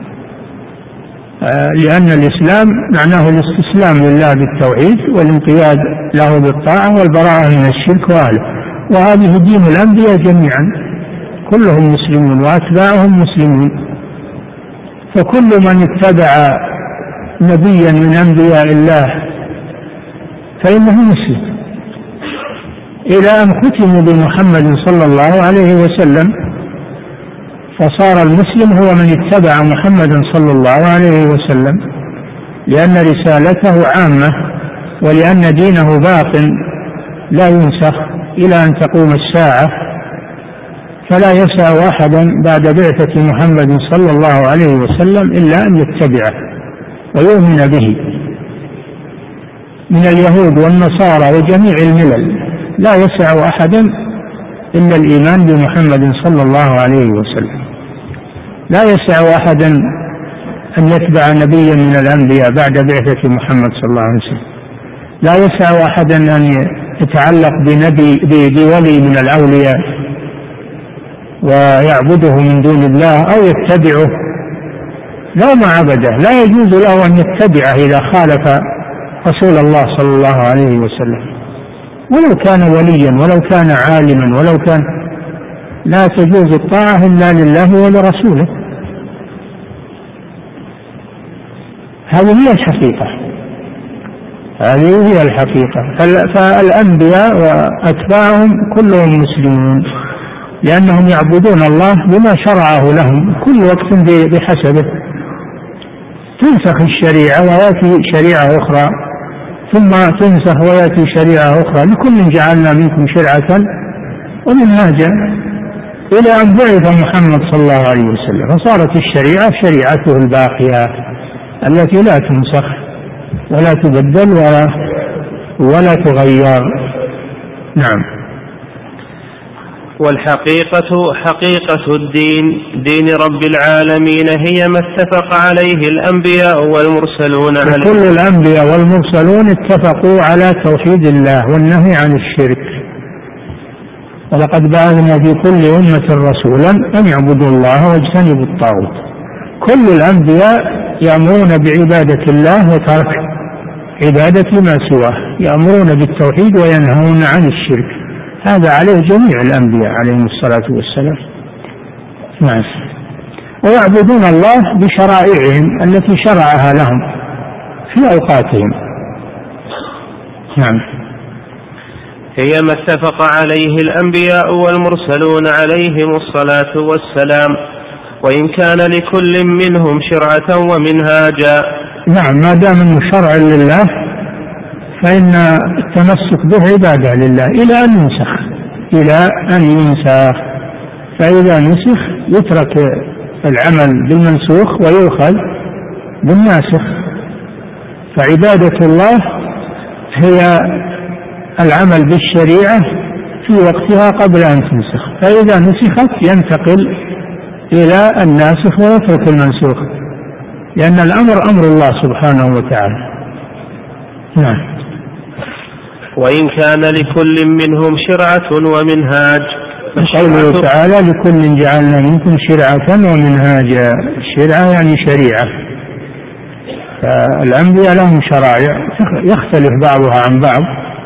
لأن الإسلام معناه الاستسلام لله بالتوحيد والانقياد له بالطاعة والبراءة من الشرك وأهله، وهذه دين الأنبياء جميعا كلهم مسلمون وأتباعهم مسلمون. فكل من اتبع نبيا من أنبياء الله فإنه مسلم إلى أن ختموا بمحمد صلى الله عليه وسلم، فصار المسلم هو من اتبع محمدا صلى الله عليه وسلم، لأن رسالته عامة ولأن دينه باق لا ينسخ إلى أن تقوم الساعة، فلا يسع أحدا بعد بعثة محمد صلى الله عليه وسلم إلا أن يتبعه ويؤمن به من اليهود والنصارى وجميع الملل، لا يسع أحدا إلا الإيمان بمحمد صلى الله عليه وسلم. لا يسع أحدا أن يتبع نبيا من الأنبياء بعد بعثة محمد صلى الله عليه وسلم، لا يسع أحدا أن يتعلق بنبي بولي من الأولياء ويعبده من دون الله أو يتبعه لو ما عبده، لا يجوز له أن يتبعه إذا خالف رسول الله صلى الله عليه وسلم، ولو كان وليا ولو كان عالما ولو كان، لا تجوز الطاعة إلا لله ولرسوله. هذه هي الحقيقة، هذه هي الحقيقة. فالأنبياء وأتباعهم كلهم مسلمون لأنهم يعبدون الله بما شرعه لهم كل وقت بحسبه. تنسخ الشريعة ويأتي شريعة أخرى، ثم تنسخ ويأتي شريعة أخرى، لكل جعلنا منكم شرعة ومنهاجا، إلى أن بعث محمد صلى الله عليه وسلم، فصارت الشريعة شريعته الباقية التي لا تنسخ ولا تبدل ولا, ولا تغير. نعم. والحقيقة حقيقة الدين دين رب العالمين هي ما اتفق عليه الأنبياء والمرسلون عليه. كل الأنبياء والمرسلون اتفقوا على توحيد الله والنهي عن الشرك، ولقد بعثنا في كل أمة رسولا أن يعبدوا الله واجتنبوا الطاغوت. كل الأنبياء يأمرون بعبادة الله وترك عبادة ما سواه، يأمرون بالتوحيد وينهون عن الشرك، هذا عليه جميع الأنبياء عليهم الصلاة والسلام. نعم. ويعبدون الله بشرائعهم التي شرعها لهم في أوقاتهم. نعم. هي ما اتفق عليه الأنبياء والمرسلون عليهم الصلاة والسلام، وإن كان لكل منهم شرعة ومنهاجا. نعم. ما دام أنه شرع لله فإن التمسك به عبادة لله إلى أن ينسخ إلى أن ينسخ فإذا نسخ يترك العمل بالمنسوخ ويؤخذ بالناسخ. فعبادة الله هي العمل بالشريعة في وقتها قبل أن تنسخ، فإذا نسخت ينتقل إلى الناسخ ويترك المنسوخ، لأن الأمر أمر الله سبحانه وتعالى. نعم. وإن كان لكل منهم شرعة ومنهاج، قوله تعالى لكل جعلنا منكم شرعة ومنهاجا. شرعة يعني شريعة. فالأنبياء لهم شرائع يختلف بعضها عن بعض،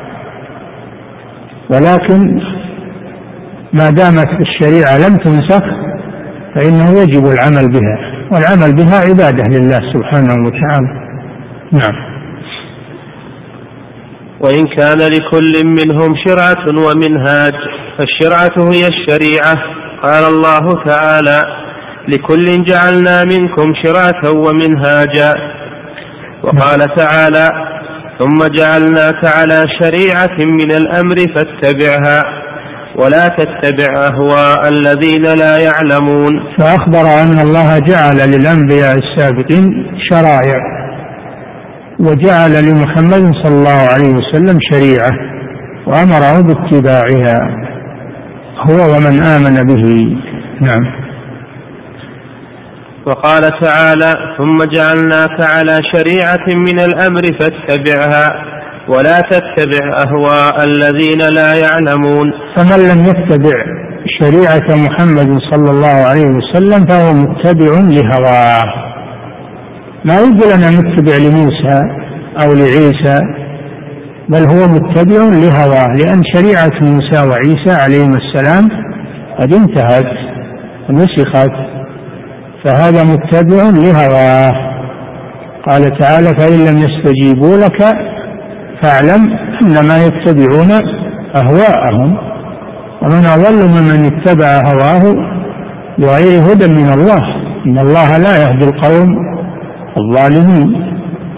ولكن ما دامت الشريعة لم تنسخ فإنه يجب العمل بها، والعمل بها عبادة لله سبحانه وتعالى. نعم. وإن كان لكل منهم شرعة ومنهاج فالشرعة هي الشريعة. قال الله تعالى: لكل جعلنا منكم شرعة ومنهاجا. وقال تعالى: ثم جعلناك على شريعة من الأمر فاتبعها ولا تتبع أهواء الذين لا يعلمون. فأخبر أن الله جعل للأنبياء السابقين شرائع، وجعل لمحمد صلى الله عليه وسلم شريعة وأمره باتباعها هو ومن آمن به. نعم. وقال تعالى: ثم جعلناك على شريعة من الأمر فاتبعها ولا تتبع أهواء الذين لا يعلمون. فمن لم يتبع شريعة محمد صلى الله عليه وسلم فهو متبع لهواه. ما يقول أنا متبع لموسى أو لعيسى، بل هو متبع لهواه، لأن شريعة موسى وعيسى عليهم السلام قد انتهت ونسخت، فهذا متبع لهواه. قال تعالى: فإن لم يستجيبوا لك فاعلم أنما يتبعون أهواءهم، ومن أضل ممن اتبع هواه بغير هدى من الله، إن الله لا يهدي القوم الظالمين.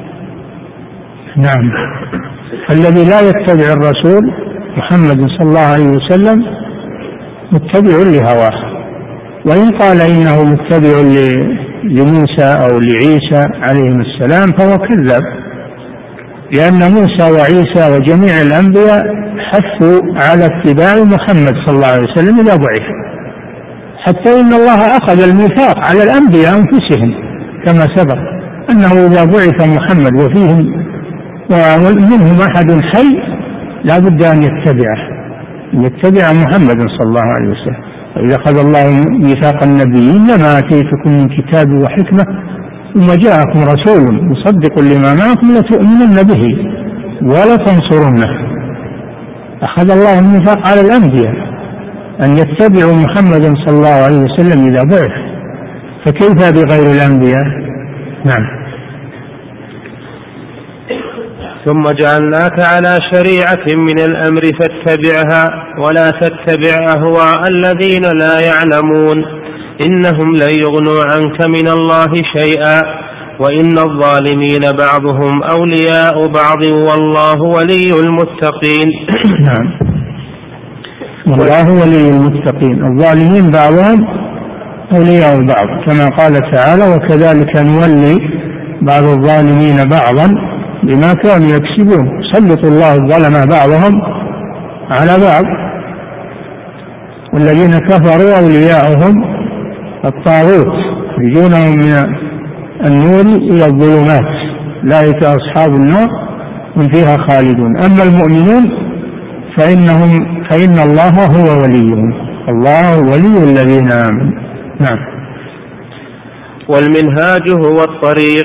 نعم. الذي لا يتبع الرسول محمد صلى الله عليه وسلم متبع لهواه، وإن قال إنه متبع لموسى أو لعيسى عليهم السلام فهو كذاب، لأن موسى وعيسى وجميع الأنبياء حثوا على اتباع محمد صلى الله عليه وسلم إذا بعث، حتى إن الله أخذ الميثاق على الأنبياء أنفسهم كما سبق أنه إذا بعث محمد وفيهم ومنهم أحد حي لا بد أن يتبعه، يتبع محمد صلى الله عليه وسلم. وإذا أخذ الله ميثاق النبيين لما آتيتكم من كتاب وحكمة ثم جاءكم رسول مصدق لما معكم لتؤمنن به ولا تنصرنه. أخذ الله الميثاق على الأنبياء أن يتبعوا محمدا صلى الله عليه وسلم إذا بعث، فكيف بغير الأنبياء؟ نعم. ثم جعلناك على شريعة من الأمر فاتبعها ولا تتبع أهواء الذين لا يعلمون إنهم لن يغنوا عنك من الله شيئا وإن الظالمين بعضهم أولياء بعض والله ولي المتقين. نعم. والله ولي المتقين، الظالمين بعضهم أولياء بعض كما قال تعالى: وكذلك نولي بعض الظالمين بعضا بما كانوا يكسبون. سلط الله الظلم بعضهم على بعض، والذين كفروا أولياؤهم الطاغوت يخرجونهم من النور إلى الظلمات أولئك أصحاب النار هم فيها خالدون. أما المؤمنون فإنهم فإن الله هو وليهم، الله ولي الذين آمنوا. نعم. والمنهاج هو الطريق.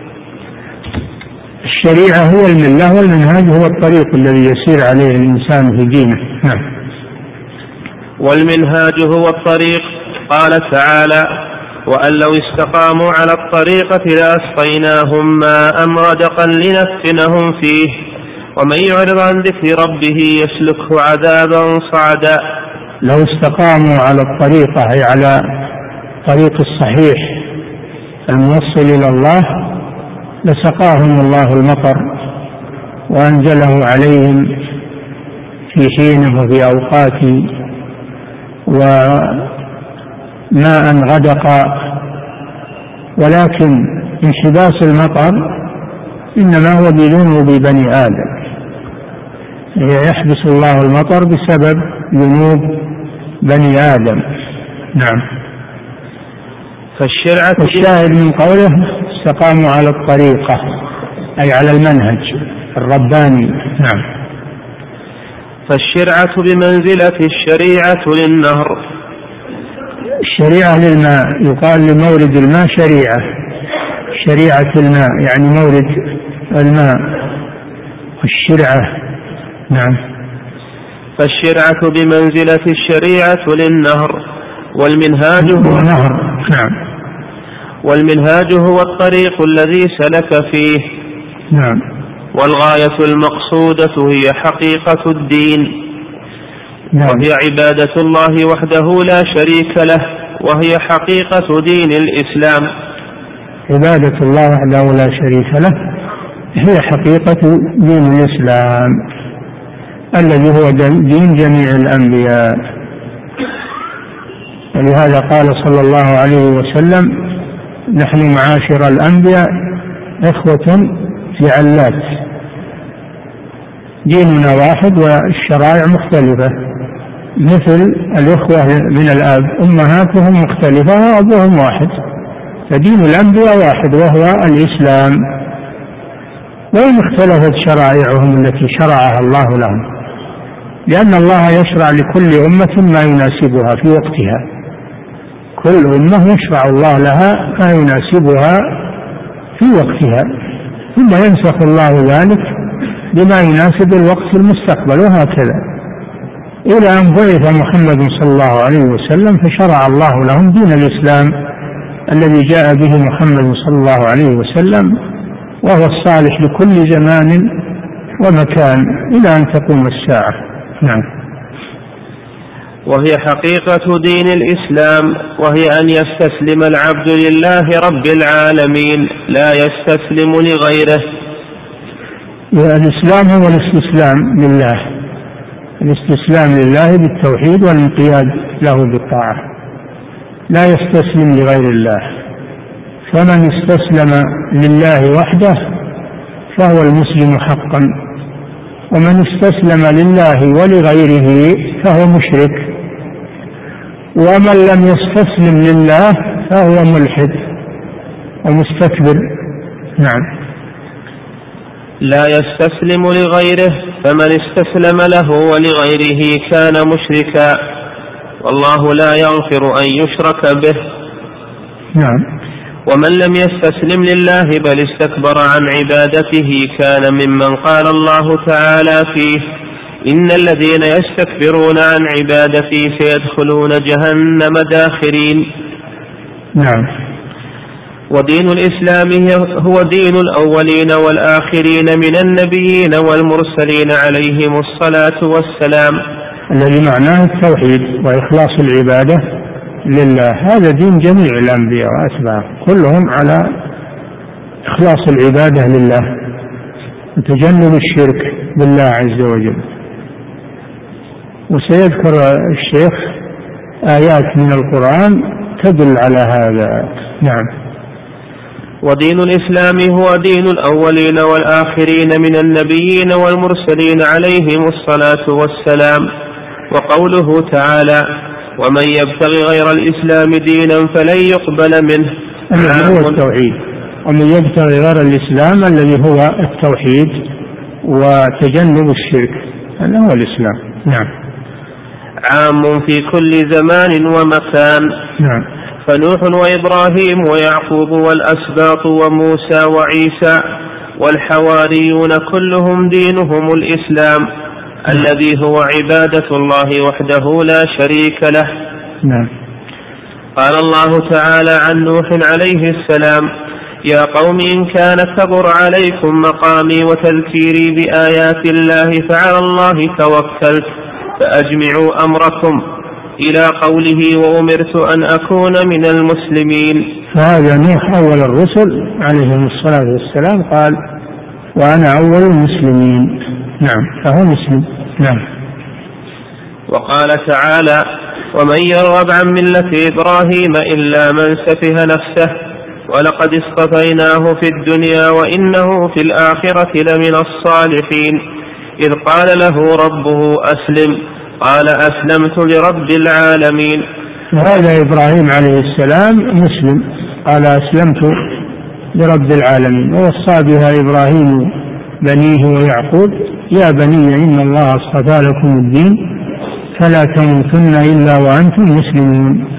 الشريعة هو الملة، والمنهاج هو الطريق الذي يسير عليه الإنسان في دينه. نعم. والمنهاج هو الطريق. قال تعالى: وأن لو استقاموا على الطريقة لأسقيناهم ماء غدقا لنفتنهم فيه ومن يعرض عن ذكر ربه يسلكه عذابا صعدا. لو استقاموا على الطريقة أي على طريق الصحيح الموصل إلى الله لسقاهم الله المطر وأنزله عليهم في حينه وفي أوقاته، وماء غدق. ولكن انحباس المطر إنما هو بذنوب بني آدم، يحبس الله المطر بسبب ذنوب بني آدم. نعم. فالشرعة الشاهد من قوله استقاموا على الطريقة أي على المنهج الرباني. نعم. فالشرعة بمنزلة الشريعة للنهر. الشريعة للماء، يقال لمورد الماء شريعة، شريعة الماء يعني مورد الماء، والشرعة. نعم. فالشرعة بمنزلة الشريعة للنهر، والمنهاج هو النهر. نعم. والمنهاج هو الطريق الذي سلك فيه. نعم. والغاية المقصودة هي حقيقة الدين. نعم. وهي عبادة الله وحده لا شريك له، وهي حقيقة دين الإسلام. عبادة الله وحده لا شريك له هي حقيقة دين الإسلام الذي هو دين جميع الأنبياء. ولهذا قال صلى الله عليه وسلم: نحن معاشر الأنبياء إخوة في علات، ديننا واحد والشرائع مختلفة، مثل الإخوة من الآب أمهاتهم مختلفة وأبوهم واحد، فدين الأنبياء واحد وهو الإسلام، وإن اختلفت شرائعهم التي شرعها الله لهم، لأن الله يشرع لكل أمة ما يناسبها في وقتها، كل أمة يشرع الله لها ما يناسبها في وقتها، ثم ينسخ الله ذلك بما يناسب الوقت المستقبل، وهكذا إلى أن بعث محمد صلى الله عليه وسلم فشرع الله لهم دين الإسلام الذي جاء به محمد صلى الله عليه وسلم، وهو الصالح لكل زمان ومكان إلى أن تقوم الساعة. نعم. وهي حقيقة دين الإسلام، وهي أن يستسلم العبد لله رب العالمين لا يستسلم لغيره. الإسلام هو الاستسلام لله، الاستسلام لله بالتوحيد والانقياد له بالطاعة، لا يستسلم لغير الله. فمن استسلم لله وحده فهو المسلم حقا، ومن استسلم لله ولغيره فهو مشرك، ومن لم يستسلم لله فهو ملحد ومستكبر. نعم. لا يستسلم لغيره، فمن استسلم له ولغيره كان مشركا، والله لا يغفر أن يشرك به. نعم. ومن لم يستسلم لله بل استكبر عن عبادته كان ممن قال الله تعالى فيه: إن الذين يستكبرون عن عبادتي سيدخلون جهنم داخرين. نعم. ودين الإسلام هو دين الأولين والآخرين من النبيين والمرسلين عليهم الصلاة والسلام، الذي معناه التوحيد وإخلاص العبادة لله. هذا دين جميع الأنبياء وأتباعه كلهم على إخلاص العبادة لله وتجنب الشرك بالله عز وجل. وسيذكر الشيخ آيات من القرآن تدل على هذا. نعم. ودين الإسلام هو دين الأولين والآخرين من النبيين والمرسلين عليهم الصلاة والسلام. وقوله تعالى: ومن يبتغي غير الإسلام دينا فلن يقبل منه. هو التوحيد. ومن يبتغي غير الإسلام الذي هو التوحيد وتجنب الشرك، هذا هو الإسلام. نعم. عام في كل زمان ومكان. نعم. فنوح وإبراهيم ويعقوب والأسباط وموسى وعيسى والحواريون كلهم دينهم الإسلام الذي هو عبادة الله وحده لا شريك له. نعم. قال الله تعالى عن نوح عليه السلام: يا قوم إن كان كبر عليكم مقامي وتذكيري بآيات الله فعلى الله توكلت فأجمعوا أمركم، إلى قوله: وأمرت أن أكون من المسلمين. فهذا نوح أول الرسل عليه الصلاة والسلام، قال: وأنا أول المسلمين. نعم. فهو مسلم. نعم. وقال تعالى: ومن يرغب عن ملة إبراهيم إلا من سفه نفسه ولقد اصطفيناه في الدنيا وإنه في الآخرة لمن الصالحين. إذ قال له ربه أسلم قال أسلمت لرب العالمين. وهذا إبراهيم عليه السلام مسلم، قال أسلمت لرب العالمين. ووصى بها إبراهيم بنيه ويعقوب: يا بني إن الله اصطفى لكم الدين فلا تموتن إلا وأنتم مسلمون.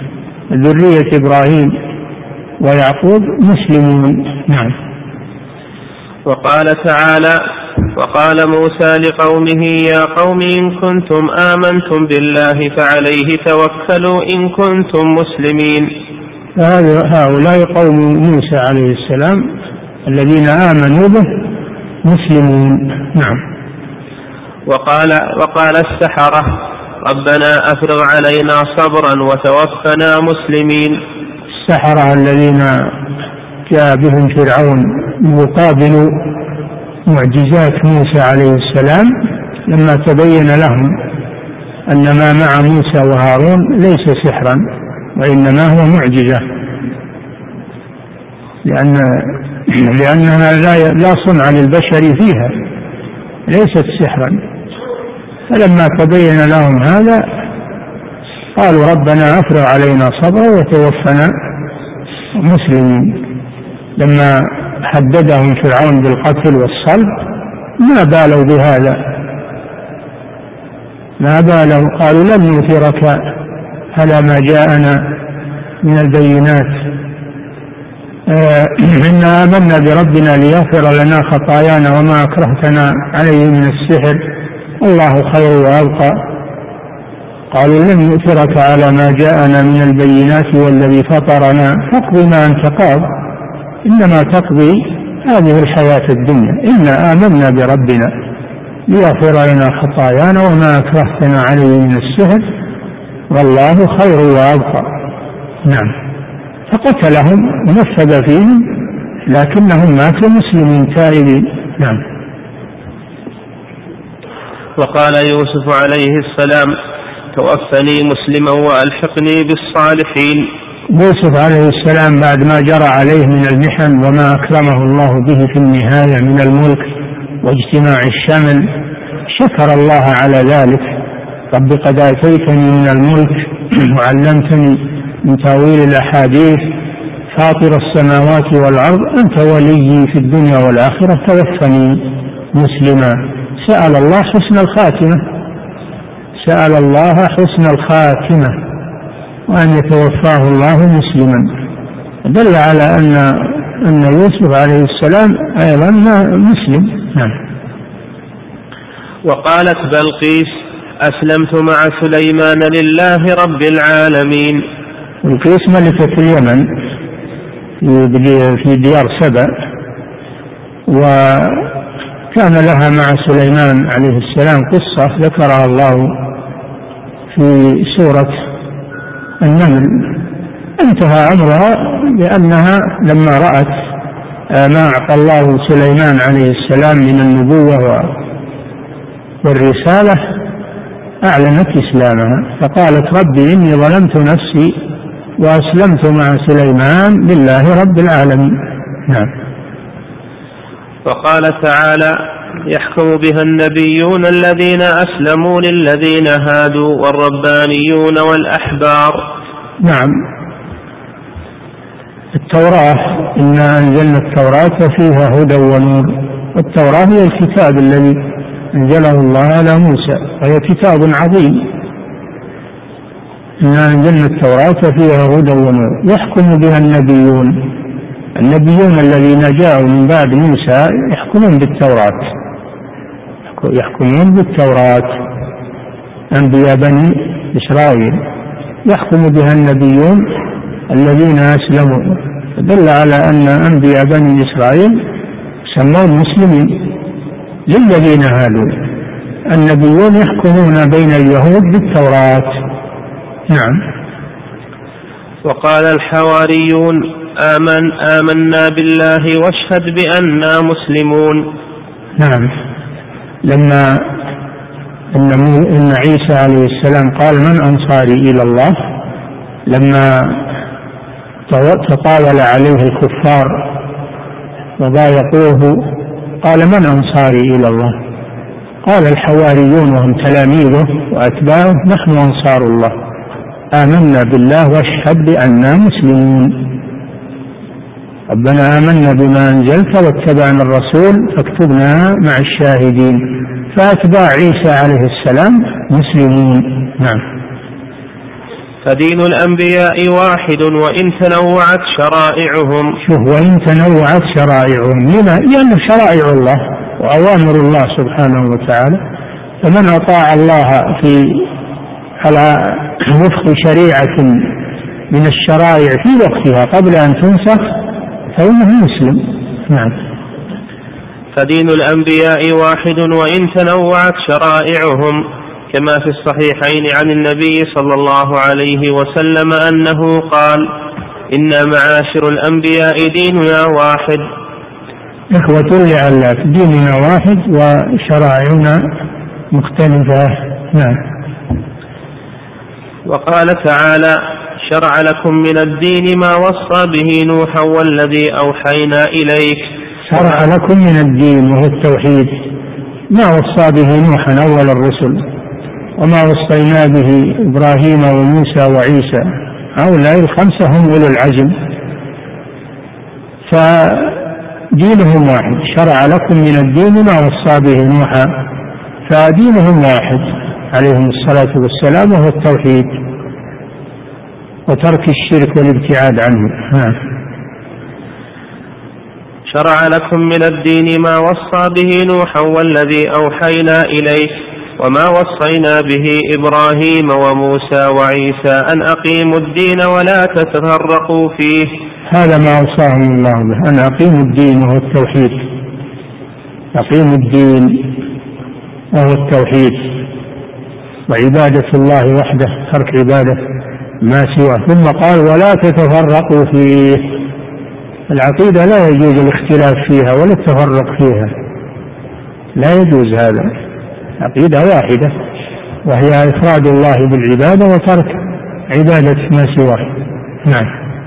ذرية إبراهيم ويعقوب مسلمون. نعم. وقال تعالى: وقال موسى لقومه يا قوم إن كنتم آمنتم بالله فعليه توكلوا إن كنتم مسلمين. هؤلاء قوم موسى عليه السلام الذين آمنوا به مسلمون. نعم. وقال, وقال السحرة ربنا أفرغ علينا صبرا وتوفنا مسلمين. السحرة الذين جاء بهم فرعون يقابل معجزات موسى عليه السلام لما تبين لهم أن ما مع موسى وهارون ليس سحرا وإنما هو معجزة، لأن لأنها لا صنع للبشر فيها، ليست سحرا. فلما تبين لهم هذا قالوا ربنا أفرغ علينا صبرا وتوفنا مسلمين. لما حددهم فرعون بالقتل والصلب ما بالوا بهذا، ما بالوا، قالوا لن نؤثرك على ما جاءنا من البينات، آه إنا آمنا بربنا ليغفر لنا خطايانا وما أكرهتنا عليه من السحر الله خير وأبقى. قالوا لن نؤثرك على ما جاءنا من البينات والذي فطرنا فاقض ما أنت قاض إنما تقضي هذه الحياة الدنيا إنا آمنا بربنا ليغفر لنا خطايانا وما أكرهتنا عليه من السحر والله خير وأبقى. نعم. فقتلهم ونفذ فيهم لكنهم ماتوا مسلمين تائبين. نعم. وقال يوسف عليه السلام توفني مسلما وألحقني بالصالحين. يوسف عليه السلام بعد ما جرى عليه من المحن وما أكرمه الله به في النهاية من الملك واجتماع الشمل شكر الله على ذلك. رب قد آتيتني من الملك وعلمتني من تأويل الأحاديث فاطر السماوات والأرض أنت ولي في الدنيا والآخرة توفني مسلما. سأل الله حسن الخاتمة، سأل الله حسن الخاتمة وأن يتوفاه الله مسلما. دل على أن أن يوسف عليه السلام أيضا مسلم. نعم. وقالت بلقيس أسلمت مع سليمان لله رب العالمين. بلقيس ملكة اليمن في ديار سبأ، وكان لها مع سليمان عليه السلام قصة ذكرها الله في سورة النمل. انتهى أمرها لأنها لما رأت ما أعطى الله سليمان عليه السلام من النبوة والرسالة أعلنت إسلامها فقالت ربي إني ظلمت نفسي وأسلمت مع سليمان لله رب العالمين. نعم. وقال تعالى يحكم بها النبيون الذين أسلموا للذين هادوا والربانيون والأحبار. نعم. التوراة إنا أنزلنا التوراة فيها هدى ونور. والتوراة هي الكتاب الذي أنزله الله على موسى وهي كتاب عظيم. إنا أنزلنا التوراة فيها هدى ونور يحكم بها النبيون. النبيون الذين جاءوا من بعد موسى يحكمون بالتوراة يحكمون بالتوراة أنبياء بني إسرائيل يحكم بها النبيون الذين أسلموا. دل على أن أنبياء بني إسرائيل سموا مسلمين للذين هادوا. النبيون يحكمون بين اليهود بالتوراة. نعم. وقال الحواريون آمن آمنا بالله واشهد بأننا مسلمون. نعم. لما إن, إن عيسى عليه السلام قال من أنصاري إلى الله لما تطاول عليه الكفار وضايقوه قال من أنصاري إلى الله قال الحواريون وهم تلاميذه وأتباعه نحن أنصار الله آمنا بالله واشهد بأننا مسلمون. ربنا آمنا بما أنزلت واتبعنا الرسول فاكتبنا مع الشاهدين. فأتباع عيسى عليه السلام مسلمون. نعم. فدين الأنبياء واحد وإن تنوعت شرائعهم. شوف، وإن تنوعت شرائعهم، لما؟ لأن شرائع الله وأوامر الله سبحانه وتعالى، فمن أطاع الله في على وفق شريعة من الشرائع في وقتها قبل أن تنسخ فإنه مسلم. نعم. فدين الأنبياء واحد وإن تنوعت شرائعهم، كما في الصحيحين عن النبي صلى الله عليه وسلم أنه قال: إنا معاشر الأنبياء ديننا واحد. إخوة لعلات، ديننا واحد وشرائعنا مختلفة. نعم. وقال تعالى: شرع لكم من الدين ما وصى به نوحا والذي أوحينا إليك. شرع لكم من الدين وهو التوحيد ما وصى به نوحا أول الرسل، وما وصينا به إبراهيم وموسى وعيسى، هؤلاء الخمسة هم أولو العزم، فدينهم واحد. شرع لكم من الدين ما وصى به نوحا، فدينهم واحد عليهم الصلاة والسلام، وهو التوحيد وترك الشرك والابتعاد عنه. ها. شرع لكم من الدين ما وصى به نوحا والذي أوحينا إليك وما وصينا به إبراهيم وموسى وعيسى أن أقيموا الدين ولا تتفرقوا فيه. هذا ما أوصاهم الله به، أن أقيموا الدين وهو التوحيد. أقيموا الدين وهو التوحيد وعبادة الله وحده، ترك عبادة ما سواه. ثم قال: ولا تتفرقوا فيه. العقيدة لا يجوز الاختلاف فيها ولا التفرق فيها، لا يجوز هذا. عقيدة واحدة وهي إفراد الله بالعبادة وترك عبادة ما سواه. نعم.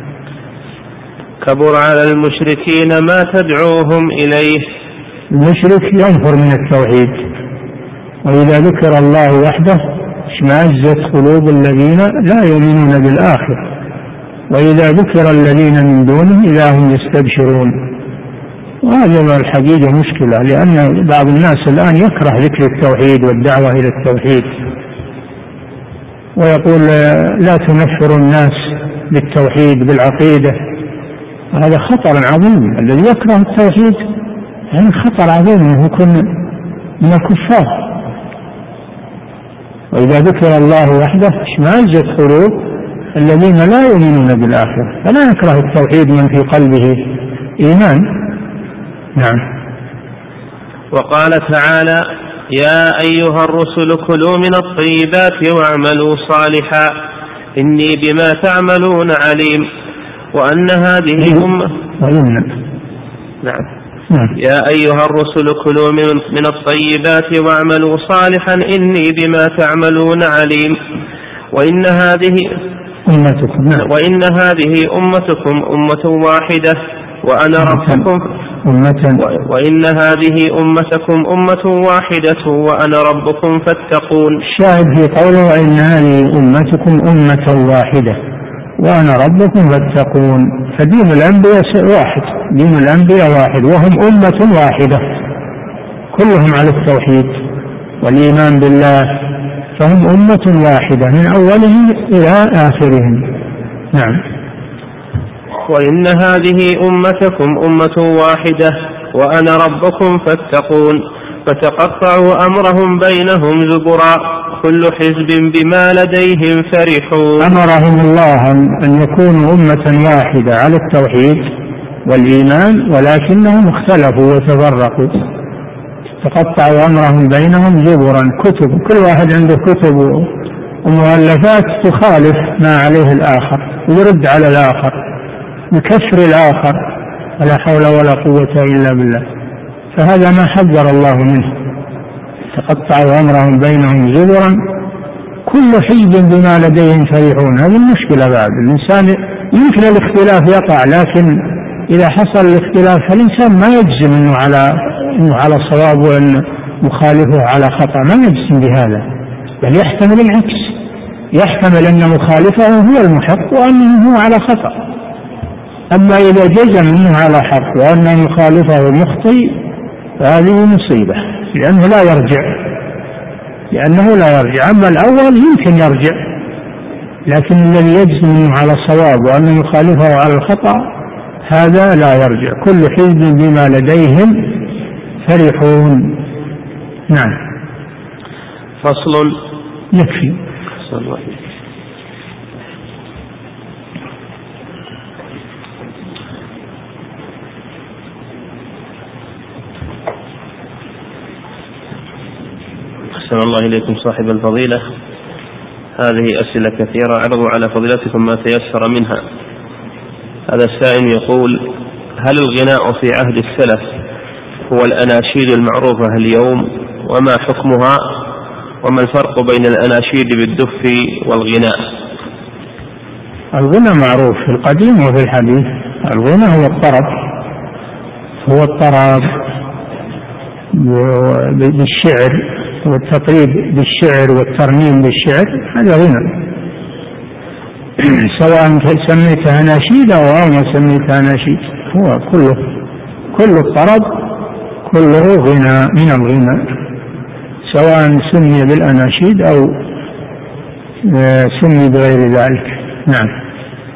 كبر على المشركين ما تدعوهم إليه. المشرك ينفر من التوحيد، وإذا ذكر الله وحده اشمأزت قلوب الذين لا يؤمنون بالآخرة، وإذا ذكر الذين من دونه إذا هم يستبشرون. وهذا الحقيقة مشكلة، لأن بعض الناس الآن يكره ذكر التوحيد والدعوة إلى التوحيد، ويقول لا تنفر الناس بالتوحيد بالعقيدة. هذا خطر عظيم. الذي يكره التوحيد يعني خطر عظيم أنه يكون من الكفار. وإذا ذكر الله وحده اشمأزت قلوب الذين لا يؤمنون بالآخرة، فلا يكره التوحيد من في قلبه إيمان. نعم. وقال تعالى: يا أيها الرسل كلوا من الطيبات واعملوا صالحا إني بما تعملون عليم. وأن هذه أمة نعم. نعم. يا أيها الرسل كلوا من الطيبات واعملوا صالحا إني بما تعملون عليم. وإن هذه أمتكم نعم. وإن هذه أمتكم أمة واحدة وأنا ربكم أمة وإن هذه أمتكم أمة واحدة وأنا ربكم فاتقون. الشاهد في قوله: وإن هذه أمتكم أمة واحدة وأنا ربكم فاتقون. فدين الأنبياء واحد، دين الأنبياء واحد، وهم أمة واحدة كلهم على التوحيد والإيمان بالله، فهم أمة واحدة من أولهم إلى آخرهم. نعم. وإن هذه أمتكم أمة واحدة وأنا ربكم فاتقون. فتقطعوا أمرهم بينهم زبرا كل حزب بما لديهم فرحون. أمرهم الله أن يكونوا أمة واحدة على التوحيد والإيمان، ولكنهم اختلفوا وتفرقوا. تقطعوا أمرهم بينهم زبرا، كتب، كل واحد عنده كتب ومؤلفات تخالف ما عليه الآخر ويرد على الآخر بكسر الآخر، ولا حول ولا قوة إلا بالله. فهذا ما حذر الله منه. تقطعوا أمرهم بينهم زبرا كل حزب بما لديهم فرحون. هذه المشكلة. بعد الإنسان يمكن الاختلاف يقع، لكن إذا حصل الاختلاف فالإنسان ما يجزم أنه على أنه على صواب وأن مخالفه على خطأ، ما يجزم بهذا، بل يحتمل العكس، يحتمل أن مخالفه هو المحق وأنه هو على خطأ. أما إذا جزم أنه على حق وأن مخالفه مخطئ فهذه مصيبة، لأنه لا يرجع لأنه لا يرجع. أما الأول يمكن يرجع، لكن الذي يجزم أنه على صواب وأنه يخالفه على الخطأ هذا لا يرجع. كل حزب بما لديهم فرحون. نعم. فصل. يكفي. أحسن الله إليكم صاحب الفضيلة. هذه أسئلة كثيرة أعرض على فضيلتكم ما تيسر منها. هذا السائل يقول: هل الغناء في عهد السلف هو الأناشيد المعروفة اليوم؟ وما حكمها؟ وما الفرق بين الأناشيد بالدف والغناء؟ الغنى معروف في القديم وفي الحديث. الغنى هو الطرب، هو الطرب بالشعر والتطريب بالشعر والترنيم بالشعر، هذا غنى. سواء سميتها أناشيد أو ما سميتها أناشيد، هو كله كل الطرب كله غنى من الغنى، سواء سمي بالأناشيد أو سمي بغير ذلك. نعم.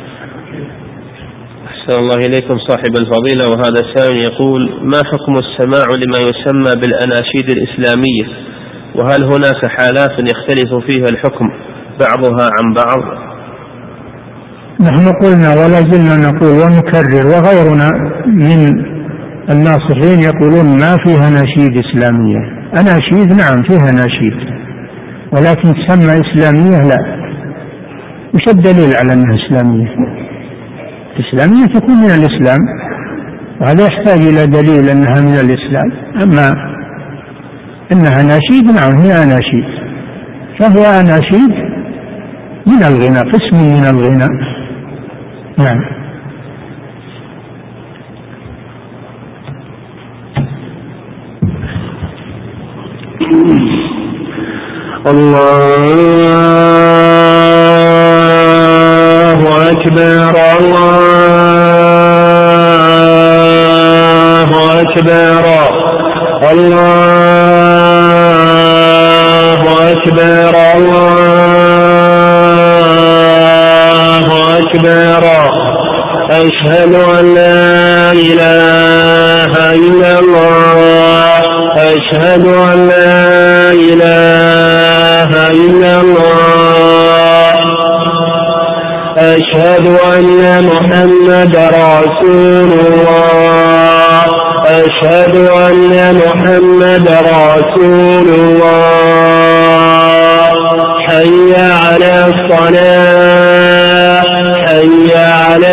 أحسن الله إليكم صاحب الفضيلة. وهذا سائل يقول: ما حكم السماع لما يسمى بالأناشيد الإسلامية؟ وهل هناك حالات يختلف فيها الحكم بعضها عن بعض؟ نحن قلنا ولا زلنا نقول ونكرر، وغيرنا من الناصحين يقولون ما فيها نشيد إسلامية. أناشيد نعم فيها نشيد، ولكن تسمى إسلامية لا. وش الدليل على أنها إسلامية؟ إسلامية تكون من الإسلام، وهذا يحتاج إلى دليل أنها من الإسلام. أما إنها أناشيد نعم هي أناشيد، فهي أناشيد من الغنى، قسم من الغنى. نعم. الله أكبر الله أكبر الله أكبر الله أكبر. أشهد أن لا إله إلا الله أشهد أن لا إله إلا الله أشهد أن محمد رسول الله أشهد أن محمد رسول الله. حي على الصلاة حي على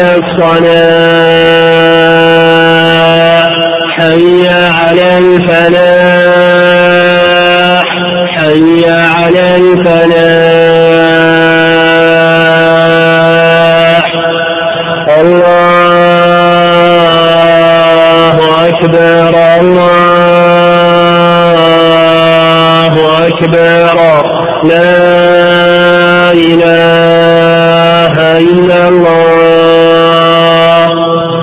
الصلاة حي على الفلاح حي على الفلاح. الله أكبر الله أكبر. لا إله إلا الله.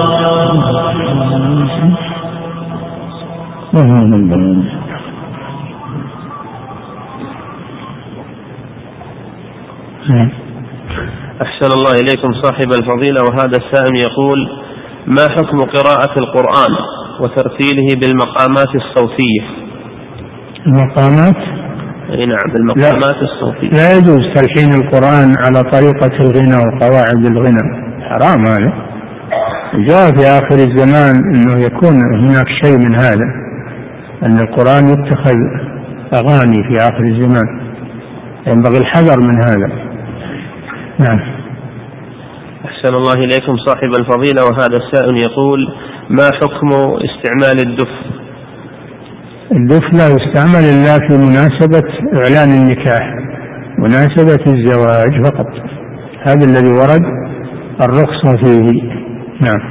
أحسن الله إليكم صاحب الفضيلة. وهذا السائل يقول: ما حكم قراءة القرآن وترتيله بالمقامات الصوتية؟ المقامات؟ أي نعم بالمقامات لا. الصوتية لا يجوز تلحين القرآن على طريقة الغنى وقواعد الغنى، حرام هذا. جاء في آخر الزمان أنه يكون هناك شيء من هذا، أن القرآن يتخذ أغاني في آخر الزمان، ينبغي الحذر من هذا. نعم. أحسن الله إليكم صاحب الفضيلة. وهذا السائل يقول: ما حكم استعمال الدف؟ الدف لا يستعمل إلا في مناسبة إعلان النكاح، مناسبة الزواج فقط، هذا الذي ورد الرخصة فيه. نعم.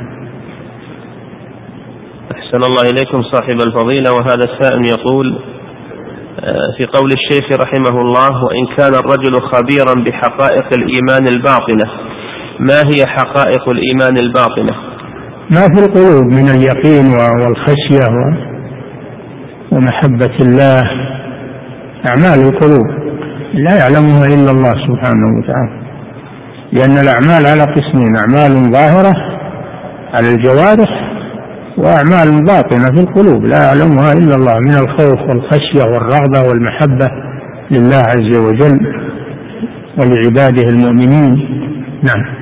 أحسن الله إليكم صاحب الفضيلة. وهذا السائل يقول: في قول الشيخ رحمه الله: وإن كان الرجل خبيرا بحقائق الإيمان الباطنة، ما هي حقائق الإيمان الباطنة؟ ما في القلوب من اليقين والخشية ومحبة الله، أعمال القلوب لا يعلمها إلا الله سبحانه وتعالى. لأن الأعمال على قسمين: أعمال ظاهرة على الجوارح وأعمال باطنة في القلوب لا يعلمها إلا الله، من الخوف والخشية والرغبة والمحبة لله عز وجل ولعباده المؤمنين. نعم.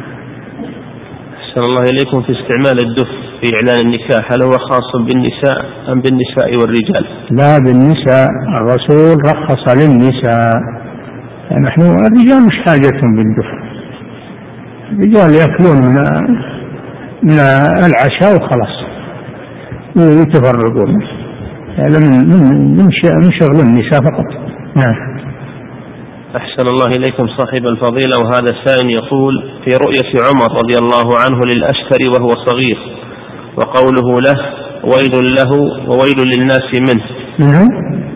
أحسن الله إليكم. في استعمال الدف في إعلان النكاح، هل هو خاص بالنساء أم بالنساء والرجال؟ لا، بالنساء. الرسول رخص للنساء، نحن الرجال مش حاجتهم بالدف، الرجال يأكلون من من العشاء وخلاص يتفرقون، هذا من شغل النساء فقط. نعم. أحسن الله إليكم صاحب الفضيلة. وهذا السائل يقول: في رؤية عمر رضي الله عنه للأشتر وهو صغير، وقوله له: ويل له وويل للناس منه. منه؟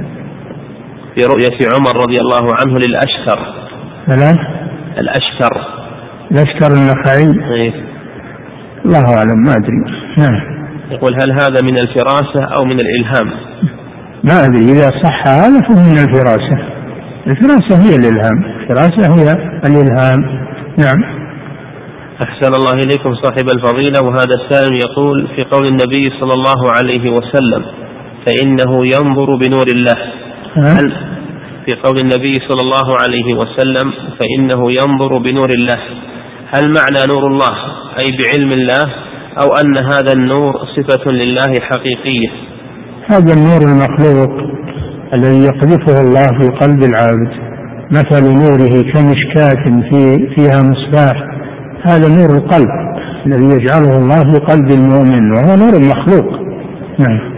في رؤية عمر رضي الله عنه للأشتر. لا؟ الأشتر الأشتر النخعي. إيه؟ الله أعلم، ما أدري. نعم. يقول: هل هذا من الفراسة أو من الإلهام؟ ما أدري، إذا صح هذا فهو من الفراسة. الفراسة هي الإلهام، الفراسة هي الإلهام. نعم. أحسن الله إليكم صاحب الفضيلة. وهذا السائل يقول: في قول النبي صلى الله عليه وسلم: فإنه ينظر بنور الله، هل في قول النبي صلى الله عليه وسلم فإنه ينظر بنور الله، هل معنى نور الله أي بعلم الله، أو أن هذا النور صفة لله حقيقية؟ هذا النور المخلوق الذي يقذفه الله في قلب العابد، مثل نوره كمشكاة في فيها مصباح، هذا نور القلب الذي يجعله الله في قلب المؤمن، وهو نور مخلوق. نعم.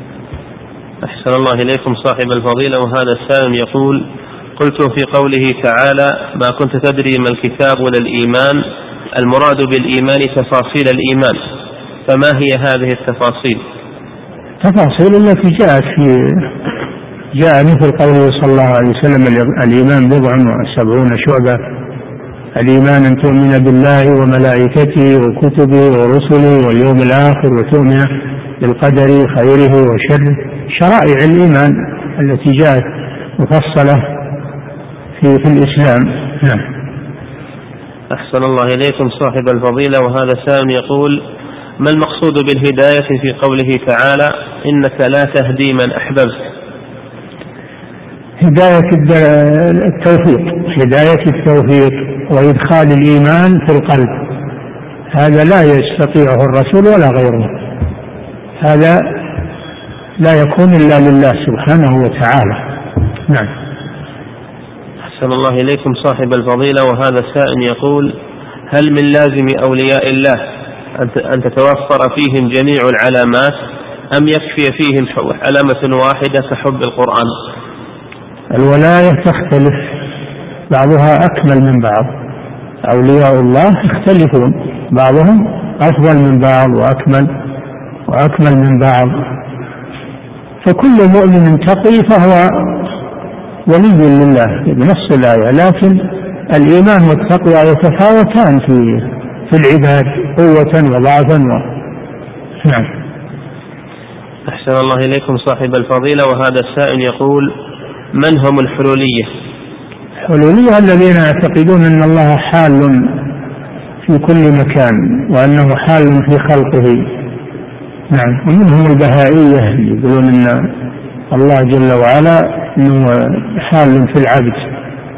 أحسن الله إليكم صاحب الفضيلة. وهذا السائل يقول: قلت في قوله تعالى: ما كنت تدري ما الكتاب ولا الإيمان، المراد بالإيمان تفاصيل الإيمان، فما هي هذه التفاصيل؟ تفاصيل التي جاءت في جاء مثل قوله صلى الله عليه وسلم: الإيمان بضع وسبعون شعبة. الإيمان أن تؤمن بالله وملائكته وكتبه ورسله واليوم الآخر، وتؤمن بالقدر خيره وشره. شرائع الإيمان التي جاءت مفصلة في, في الإسلام. نعم. أحسن الله إليكم صاحب الفضيلة. وهذا سائل يقول: ما المقصود بالهداية في قوله تعالى: إنك لا تهدي من أحببت؟ هداية التوفيق، هداية التوفيق وإدخال الإيمان في القلب، هذا لا يستطيعه الرسول ولا غيره، هذا لا يكون إلا لله سبحانه وتعالى. نعم. أحسن الله إليكم صاحب الفضيلة. وهذا السائل يقول: هل من لازم أولياء الله أن تتوفر فيهم جميع العلامات، أم يكفي فيهم علامة واحدة كحب القرآن؟ الولاية تختلف، بعضها أكمل من بعض، أولياء الله يختلفون، بعضهم أفضل من بعض وأكمل وأكمل من بعض، فكل مؤمن تقي فهو ولي لله بنص الآية، لكن الإيمان والتقوى يتفاوتان في في العباد قوة وضعفا و... نعم. أحسن الله إليكم صاحب الفضيلة. وهذا السائل يقول: من هم الحلولية؟ الحلولية الذين يعتقدون أن الله حال في كل مكان وأنه حال في خلقه. نعم. ومنهم البهائية يقولون أن الله جل وعلا أنه حال في العبد.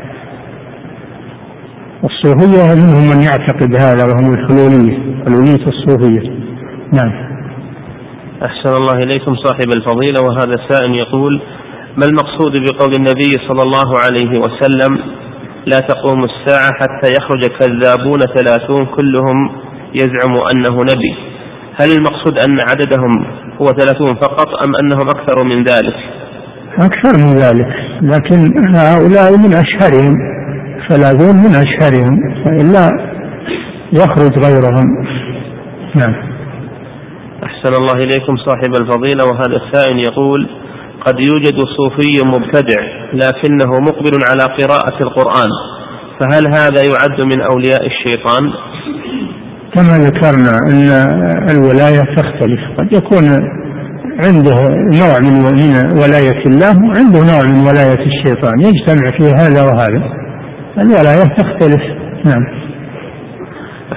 الصوفية منهم من يعتقد هذا وهم الحلولية، حلولية الصوفية. نعم. أحسن الله إليكم صاحب الفضيلة. وهذا السائل يقول: ما المقصود بقول النبي صلى الله عليه وسلم: لا تقوم الساعة حتى يخرج كذابون ثلاثون كلهم يزعم أنه نبي؟ هل المقصود أن عددهم هو ثلاثون فقط، أم أنهم أكثر من ذلك؟ أكثر من ذلك، لكن هؤلاء من أشهرهم، ثلاثون من أشهرهم، فإلا يخرج غيرهم. نعم. أحسن الله إليكم صاحب الفضيلة. وهذا السائل يقول: قد يوجد صوفي مبتدع لكنه مقبل على قراءة القرآن، فهل هذا يعد من أولياء الشيطان؟ كما ذكرنا أن الولاية تختلف، قد يكون عنده نوع من ولاية الله وعنده نوع من ولاية الشيطان، يجتمع في هذا وهذا، الولاية تختلف. نعم.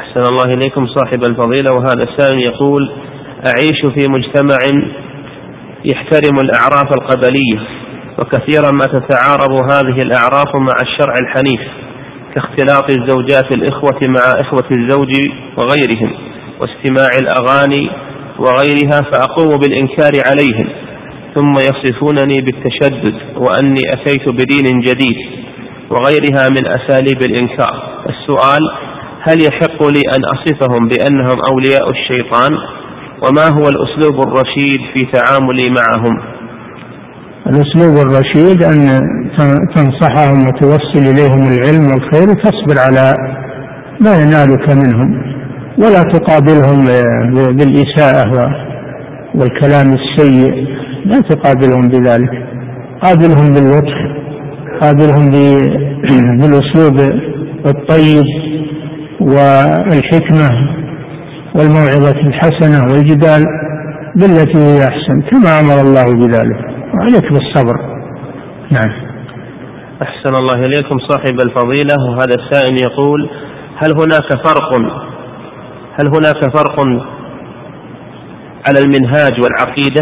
أحسن الله إليكم صاحب الفضيلة. وهذا السائل يقول: أعيش في مجتمع يحترم الأعراف القبلية، وكثيرا ما تتعارض هذه الأعراف مع الشرع الحنيف، كاختلاط الزوجات الإخوة مع إخوة الزوج وغيرهم، واستماع الأغاني وغيرها، فأقوم بالإنكار عليهم، ثم يصفونني بالتشدد وأني أتيت بدين جديد وغيرها من أساليب الإنكار. السؤال: هل يحق لي أن أصفهم بأنهم أولياء الشيطان؟ وما هو الأسلوب الرشيد في تعاملي معهم؟ الأسلوب الرشيد أن تنصحهم وتوصل إليهم العلم والخير، وتصبر على ما ينالك منهم، ولا تقابلهم بالإساءة والكلام السيء، لا تقابلهم بذلك، قابلهم باللطف، قابلهم بالأسلوب الطيب والحكمة والموعظة الحسنة والجدال بالتي هي أحسن، كما أمر الله بذلك، وعليك بالصبر. نعم. أحسن الله إليكم صاحب الفضيلة. وهذا السائل يقول: هل هناك فرق هل هناك فرق على المنهاج والعقيدة؟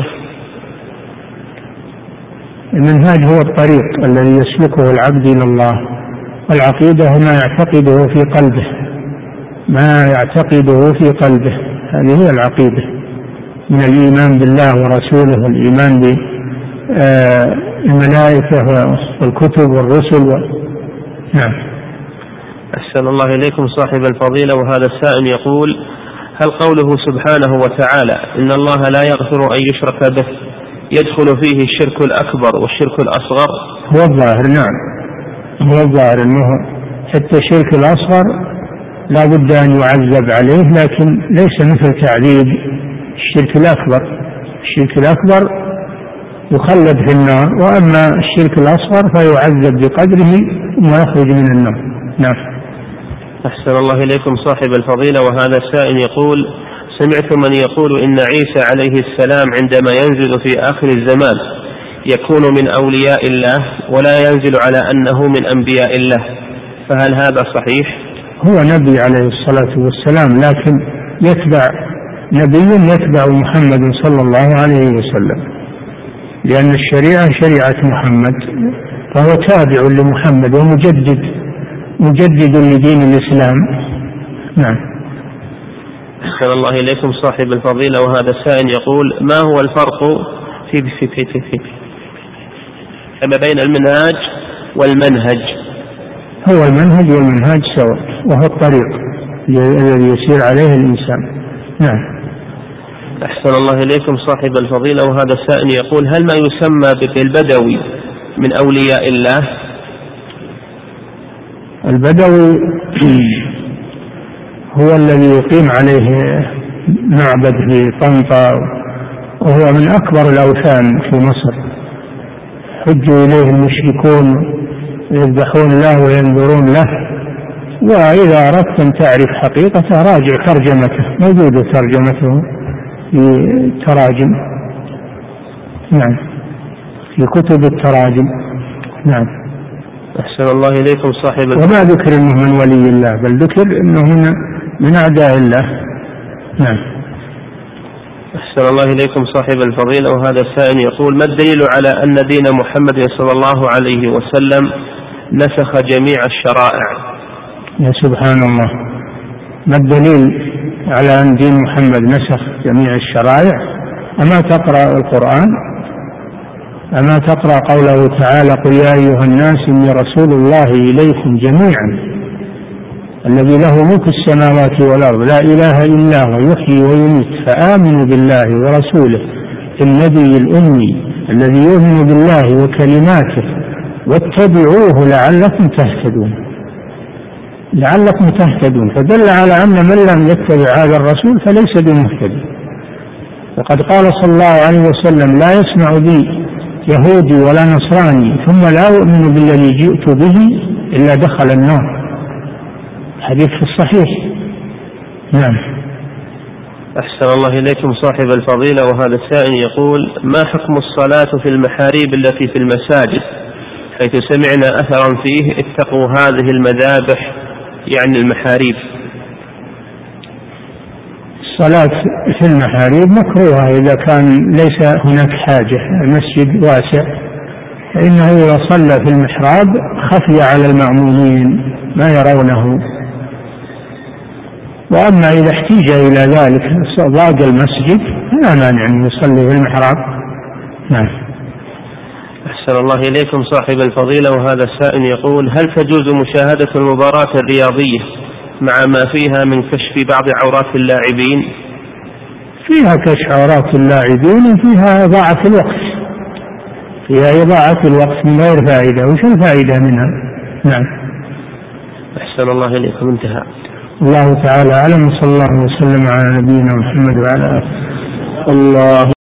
المنهاج هو الطريق الذي يسلكه العبد إلى الله، والعقيدة ما يعتقده في قلبه، ما يعتقده في قلبه، هذه هي العقيدة، من الإيمان بالله ورسوله، والإيمان بالملائكة والكتب والرسل و... نعم. أحسن الله إليكم صاحب الفضيلة. وهذا السائل يقول: هل قوله سبحانه وتعالى إن الله لا يغفر أن يشرك به يدخل فيه الشرك الأكبر والشرك الأصغر؟ هو الظاهر، نعم، هو الظاهر أنه حتى الشرك الأصغر لا بد أن يعذب عليه، لكن ليس مثل تعذيب الشرك الأكبر. الشرك الأكبر يخلد في النار، وأما الشرك الأصغر فيعذب بقدره ثم يخرج من النار. نعم. أحسن الله إليكم صاحب الفضيلة. وهذا السائل يقول: سمعت من يقول إن عيسى عليه السلام عندما ينزل في آخر الزمان يكون من أولياء الله ولا ينزل على أنه من أنبياء الله، فهل هذا صحيح؟ هو نبي عليه الصلاة والسلام، لكن يتبع نبي يتبع محمد صلى الله عليه وسلم، لأن الشريعة شريعة محمد، فهو تابع لمحمد ومجدد مجدد لدين الإسلام. نعم. أحسن الله إليكم صاحب الفضيلة. وهذا السائل يقول: ما هو الفرق في في في في, في ما بين المنهاج والمنهج؟ هو المنهج والمنهاج سواء، وهو الطريق الذي يسير عليه الإنسان. نعم. أحسن الله إليكم صاحب الفضيلة. وهذا السائل يقول: هل ما يسمى بالبدوي من أولياء الله؟ البدوي هو الذي يقيم عليه معبد في طنطا، وهو من أكبر الأوثان في مصر، حج إليه المشركون يذبحون له وينذرون له. وإذا أردت أن تعرف حقيقته راجع ترجمته، موجودة ترجمته في التراجم. نعم، في كتب التراجم. نعم. أحسن الله إليكم صاحب الفضيلة. وما ذكر أنه من ولي الله، بل ذكر أنه من, من أعداء الله. نعم. أحسن الله إليكم صاحب الفضيلة. وهذا السائل يقول: ما الدليل على أن دين محمد صلى الله عليه وسلم نسخ جميع الشرائع؟ يا سبحان الله، ما الدليل على أن دين محمد نسخ جميع الشرائع؟ أما تقرأ القرآن؟ أما تقرأ قوله تعالى: قل يا أيها الناس إني رسول الله إليكم جميعا الذي له ملك السماوات والأرض لا إله إلا هو يحيي ويميت فآمنوا بالله ورسوله النبي الأمي الذي يؤمن بالله وكلماته واتبعوه لعلكم تهتدون لعلكم تهتدون فدل على أن من لم يتبع هذا الرسول فليس بمهتدي. وقد قال صلى الله عليه وسلم: لا يسمع بي يهودي ولا نصراني ثم لا يؤمن بالذي جئت به إلا دخل النار. حديث في الصحيح. نعم. أحسن الله إليكم صاحب الفضيلة. وهذا السائل يقول: ما حكم الصلاة في المحاريب التي في المساجد، حيث سمعنا أثرا فيه اتقوا هذه المذابح، يعني المحاريب؟ الصلاة في المحاريب مكروهة إذا كان ليس هناك حاجة، المسجد واسع، فإنه إذا صلى في المحراب خفي على المأمومين ما يرونه. وأما إذا احتيج إلى ذلك ضاق المسجد فلا مانع أن يصلي في المحراب. نعم. أحسن الله إليكم صاحب الفضيلة. وهذا السائل يقول: هل تجوز مشاهدة المباراة الرياضية مع ما فيها من كشف بعض عورات اللاعبين؟ فيها كشف عورات اللاعبين وفيها إضاعة الوقت، فيها إضاعة الوقت من غير فائدة. وش الفائدة منها؟ نعم. أحسن الله إليكم. انتهى. الله تعالى أعلم، صلى الله وسلم على نبينا محمد وعلى آله. الله